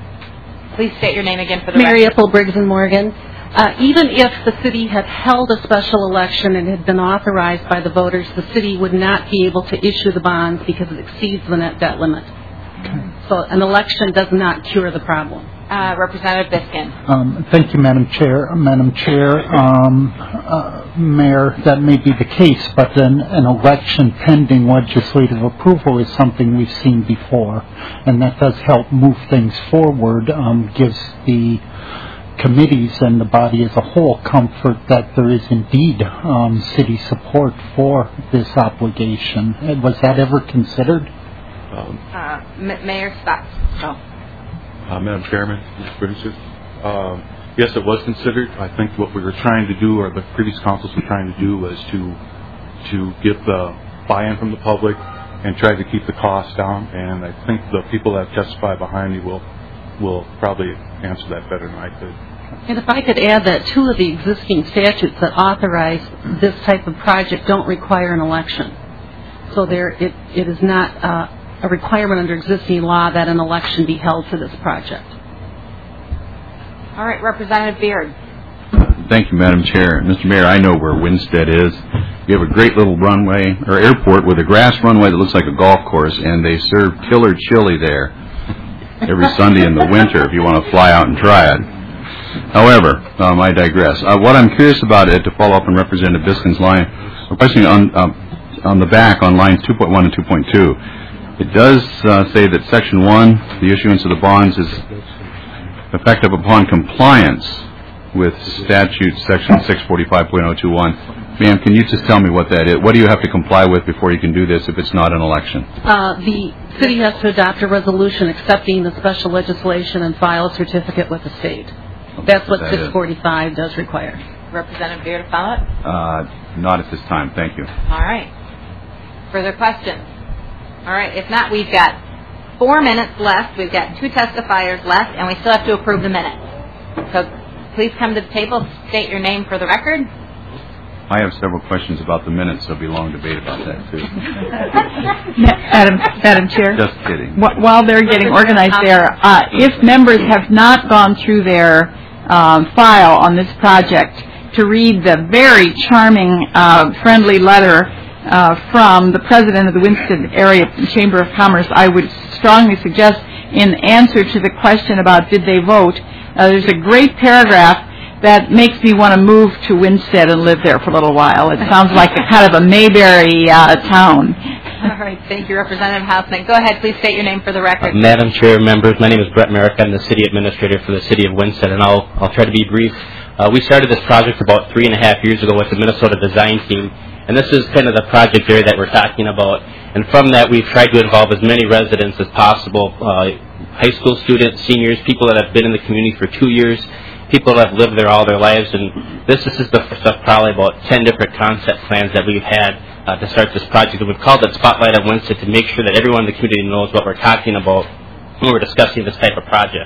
Please state your name again for the Mary record. Ethel Briggs and Morgan. Uh, even if the city had held a special election and had been authorized by the voters, the city would not be able to issue the bonds because it exceeds the net debt limit. Okay. So an election does not cure the problem. Uh, Representative Diskin. Um, thank you, Madam Chair. Madam Chair, um, uh, Mayor, that may be the case, but then an election pending legislative approval is something we've seen before, and that does help move things forward, um, gives the committees and the body as a whole comfort that there is indeed um, city support for this obligation. Was that ever considered? Um, uh, M- Mayor Scott. Oh. Uh, Madam Chairman, Mister Bridges, um, yes, it was considered. I think what we were trying to do, or the previous councils were trying to do, was to to get the buy-in from the public and try to keep the costs down. And I think the people that testify behind me will will probably answer that better than I could. And if I could add that two of the existing statutes that authorize this type of project don't require an election. So there, it, it is not uh, a requirement under existing law that an election be held for this project. All right, Representative Beard. Thank you, Madam Chair. Mister Mayor, I know where Winstead is. You have a great little runway, or airport, with a grass runway that looks like a golf course, and they serve killer chili there every Sunday in the winter if you want to fly out and try it. However, um, I digress. Uh, what I'm curious about it, to follow up on Representative Diskin's line, a question on, uh, on the back on lines two point one and two point two. It does uh, say that Section one, the issuance of the bonds, is effective upon compliance with statute Section six forty-five point oh two one. Ma'am, can you just tell me what that is? What do you have to comply with before you can do this if it's not an election? Uh, the city has to adopt a resolution accepting the special legislation and file a certificate with the state. That's what that six forty-five does require. Representative Beard, to follow up? Uh, not at this time. Thank you. All right. Further questions? All right. If not, we've got four minutes left. We've got two testifiers left, and we still have to approve the minutes. So please come to the table, state your name for the record. I have several questions about the minutes. There'll be a long debate about that, too. Madam, Madam Chair. Just kidding. While they're getting organized there, uh, if members have not gone through their um, file on this project to read the very charming, uh, friendly letter uh, from the president of the Winston Area Chamber of Commerce, I would strongly suggest, in answer to the question about did they vote, uh, there's a great paragraph that makes me want to move to Winstead and live there for a little while. It sounds like a kind of a Mayberry uh, town. All right. Thank you, Representative Hausman. Go ahead. Please state your name for the record. Uh, Madam Chair, members, my name is Brett Merrick. I'm the City Administrator for the City of Winstead, and I'll, I'll try to be brief. Uh, we started this project about three and a half years ago with the Minnesota Design Team, and this is kind of the project area that we're talking about. And from that, we've tried to involve as many residents as possible, uh, high school students, seniors, people that have been in the community for two years, people that have lived there all their lives. And this, this is the first of probably about ten different concept plans that we've had uh, to start this project. And we've called it Spotlight on Winstead to make sure that everyone in the community knows what we're talking about when we're discussing this type of project.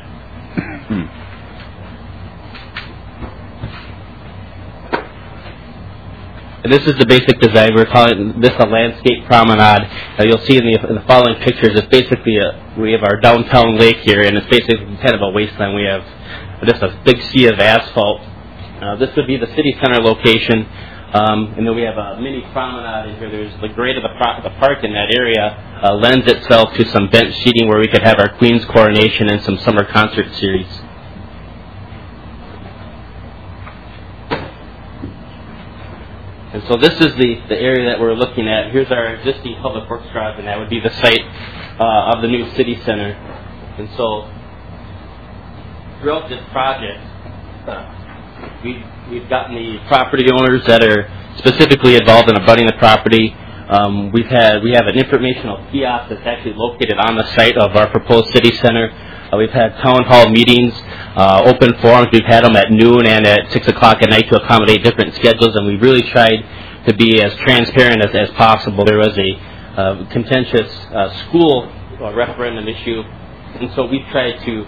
This is the basic design. We're calling this a landscape promenade. Uh, you'll see in the, in the following pictures, it's basically a, we have our downtown lake here, and it's basically kind of a wasteland. We have just a big sea of asphalt. Uh, this would be the city center location, um, and then we have a mini promenade in here. There's the grade of the, pro- the park in that area uh, lends itself to some bench seating where we could have our Queen's coronation and some summer concert series. And so this is the, the area that we're looking at. Here's our existing public works garage, and that would be the site uh, of the new city center. And so throughout this project, uh, we've, we've gotten the property owners that are specifically involved in abutting the property. Um, we've had we have an informational kiosk that's actually located on the site of our proposed city center. Uh, we've had town hall meetings, uh, open forums. We've had them at noon and at six o'clock at night to accommodate different schedules, and we really tried to be as transparent as, as possible. There was a uh, contentious uh, school uh, referendum issue, and so we tried to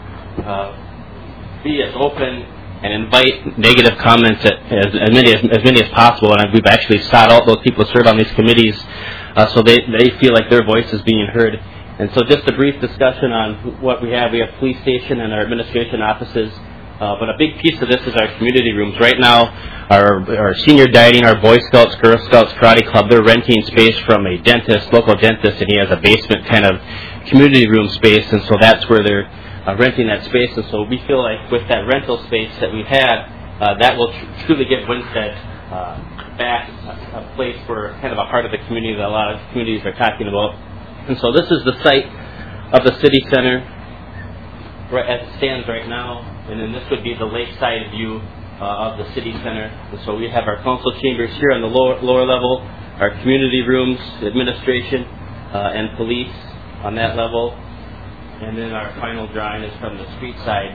uh, be as open and invite negative comments at, as, as many as, as many as possible. And we've actually sought out those people who serve on these committees, uh, so they they feel like their voice is being heard. And so just a brief discussion on what we have. We have police station and our administration offices. Uh, but a big piece of this is our community rooms. Right now, our, our senior dining, our Boy Scouts, Girl Scouts, Karate Club, they're renting space from a dentist, local dentist, and he has a basement kind of community room space. And so that's where they're uh, renting that space. And so we feel like with that rental space that we've had, uh, that will tr- truly give Winstead uh, back a, a place for kind of a heart of the community that a lot of communities are talking about. And so this is the site of the city center right as it stands right now, and then this would be the lakeside view uh, of the city center. And so we have our council chambers here on the lower, lower level, our community rooms, administration, uh, and police on that level, and then our final drawing is from the street side.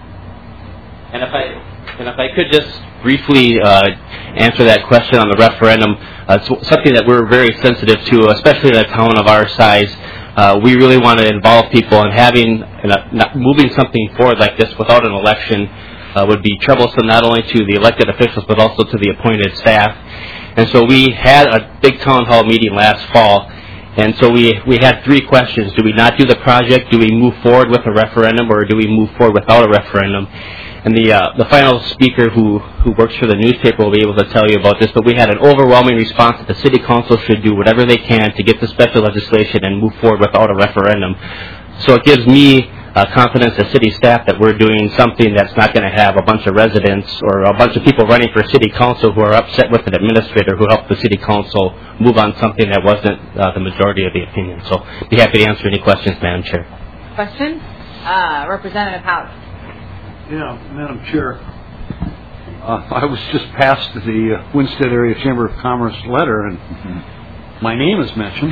And if I and if I could just briefly uh, answer that question on the referendum, uh, it's something that we're very sensitive to, especially in a town of our size. Uh, we really want to involve people, and having uh, not moving something forward like this without an election uh, would be troublesome not only to the elected officials but also to the appointed staff. And so we had a big town hall meeting last fall, and so we we had three questions: do we not do the project? Do we move forward with a referendum, or do we move forward without a referendum? And the uh, the final speaker who, who works for the newspaper will be able to tell you about this, but we had an overwhelming response that the city council should do whatever they can to get the special legislation and move forward without a referendum. So it gives me uh, confidence as city staff that we're doing something that's not going to have a bunch of residents or a bunch of people running for city council who are upset with an administrator who helped the city council move on something that wasn't uh, the majority of the opinion. So be happy to answer any questions, Madam Chair. Question? Uh, Representative House. Yeah, Madam Chair, uh, I was just past the uh, Winstead Area Chamber of Commerce letter, and mm-hmm. my name is mentioned.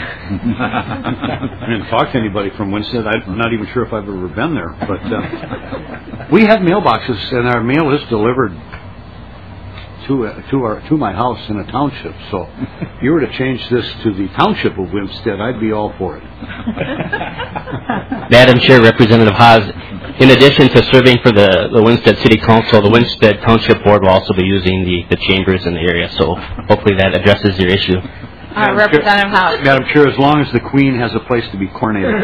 I didn't talk to anybody from Winstead. I'm not even sure if I've ever been there. But uh, we have mailboxes, and our mail is delivered to uh, to our to my house in a township. So if you were to change this to the township of Winstead, I'd be all for it. Madam Chair, Representative Haas, in addition to serving for the, the Winstead City Council, the Winstead Township Board will also be using the, the chambers in the area. So hopefully that addresses your issue. Uh, Representative House. Madam Chair, as long as the Queen has a place to be coronated.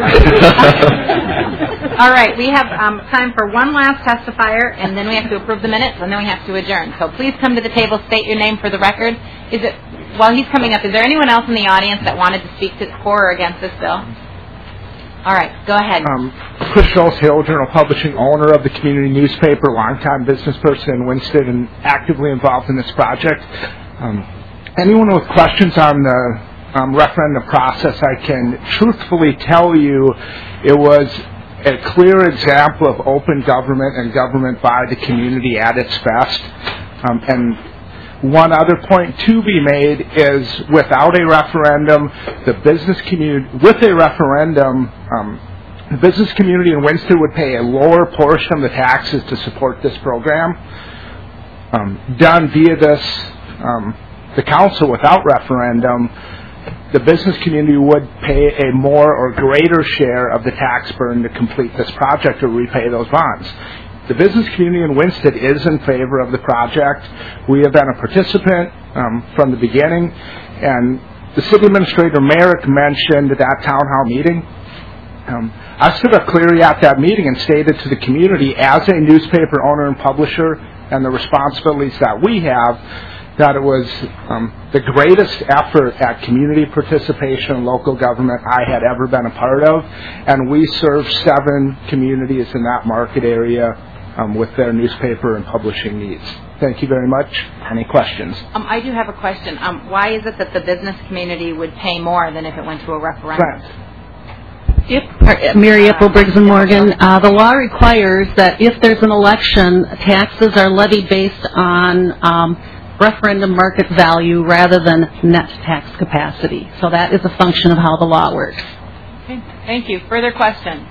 All right, we have um, time for one last testifier, and then we have to approve the minutes, and then we have to adjourn. So please come to the table, state your name for the record. Is it while he's coming up, is there anyone else in the audience that wanted to speak to, for or against this bill? All right, go ahead. Um, Chris Schultz, Herald Journal Publishing, owner of the community newspaper, longtime business person in Winston, and actively involved in this project. Um, anyone with questions on the um, referendum process, I can truthfully tell you it was a clear example of open government and government by the community at its best. Um, and one other point to be made is without a referendum, the business community, with a referendum, um, the business community in Winston would pay a lower portion of the taxes to support this program. Um, done via this, um, the council without referendum, the business community would pay a more or greater share of the tax burden to complete this project or repay those bonds. The business community in Winston is in favor of the project. We have been a participant um, from the beginning, and the city administrator Merrick mentioned at that town hall meeting. Um, I stood up clearly at that meeting and stated to the community, as a newspaper owner and publisher, and the responsibilities that we have, that it was um, the greatest effort at community participation in local government I had ever been a part of, and we serve seven communities in that market area um, with their newspaper and publishing needs. Thank you very much. Any questions? Um, I do have a question. Um, why is it that the business community would pay more than if it went to a referendum? Right. If, Mary Ethel Briggs and Morgan, uh, the law requires that if there's an election, taxes are levied based on um, referendum market value rather than net tax capacity. So that is a function of how the law works. Okay. Thank you. Further questions?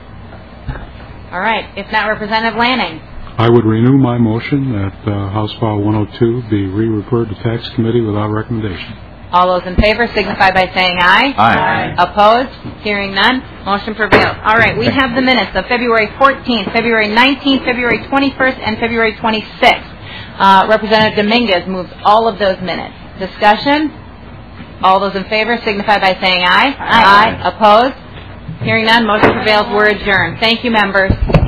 All right. If not, Representative Lanning. I would renew my motion that uh, House File one oh two be re-referred to Tax Committee without recommendation. All those in favor signify by saying aye. Aye. Aye. Opposed? Hearing none. Motion prevails. All right. We have the minutes of February fourteenth, February nineteenth, February twenty-first, and February twenty-sixth. Uh, Representative Dominguez moves all of those minutes. Discussion? All those in favor signify by saying aye. Aye. Aye. Opposed? Hearing none. Motion prevails. We're adjourned. Thank you, members.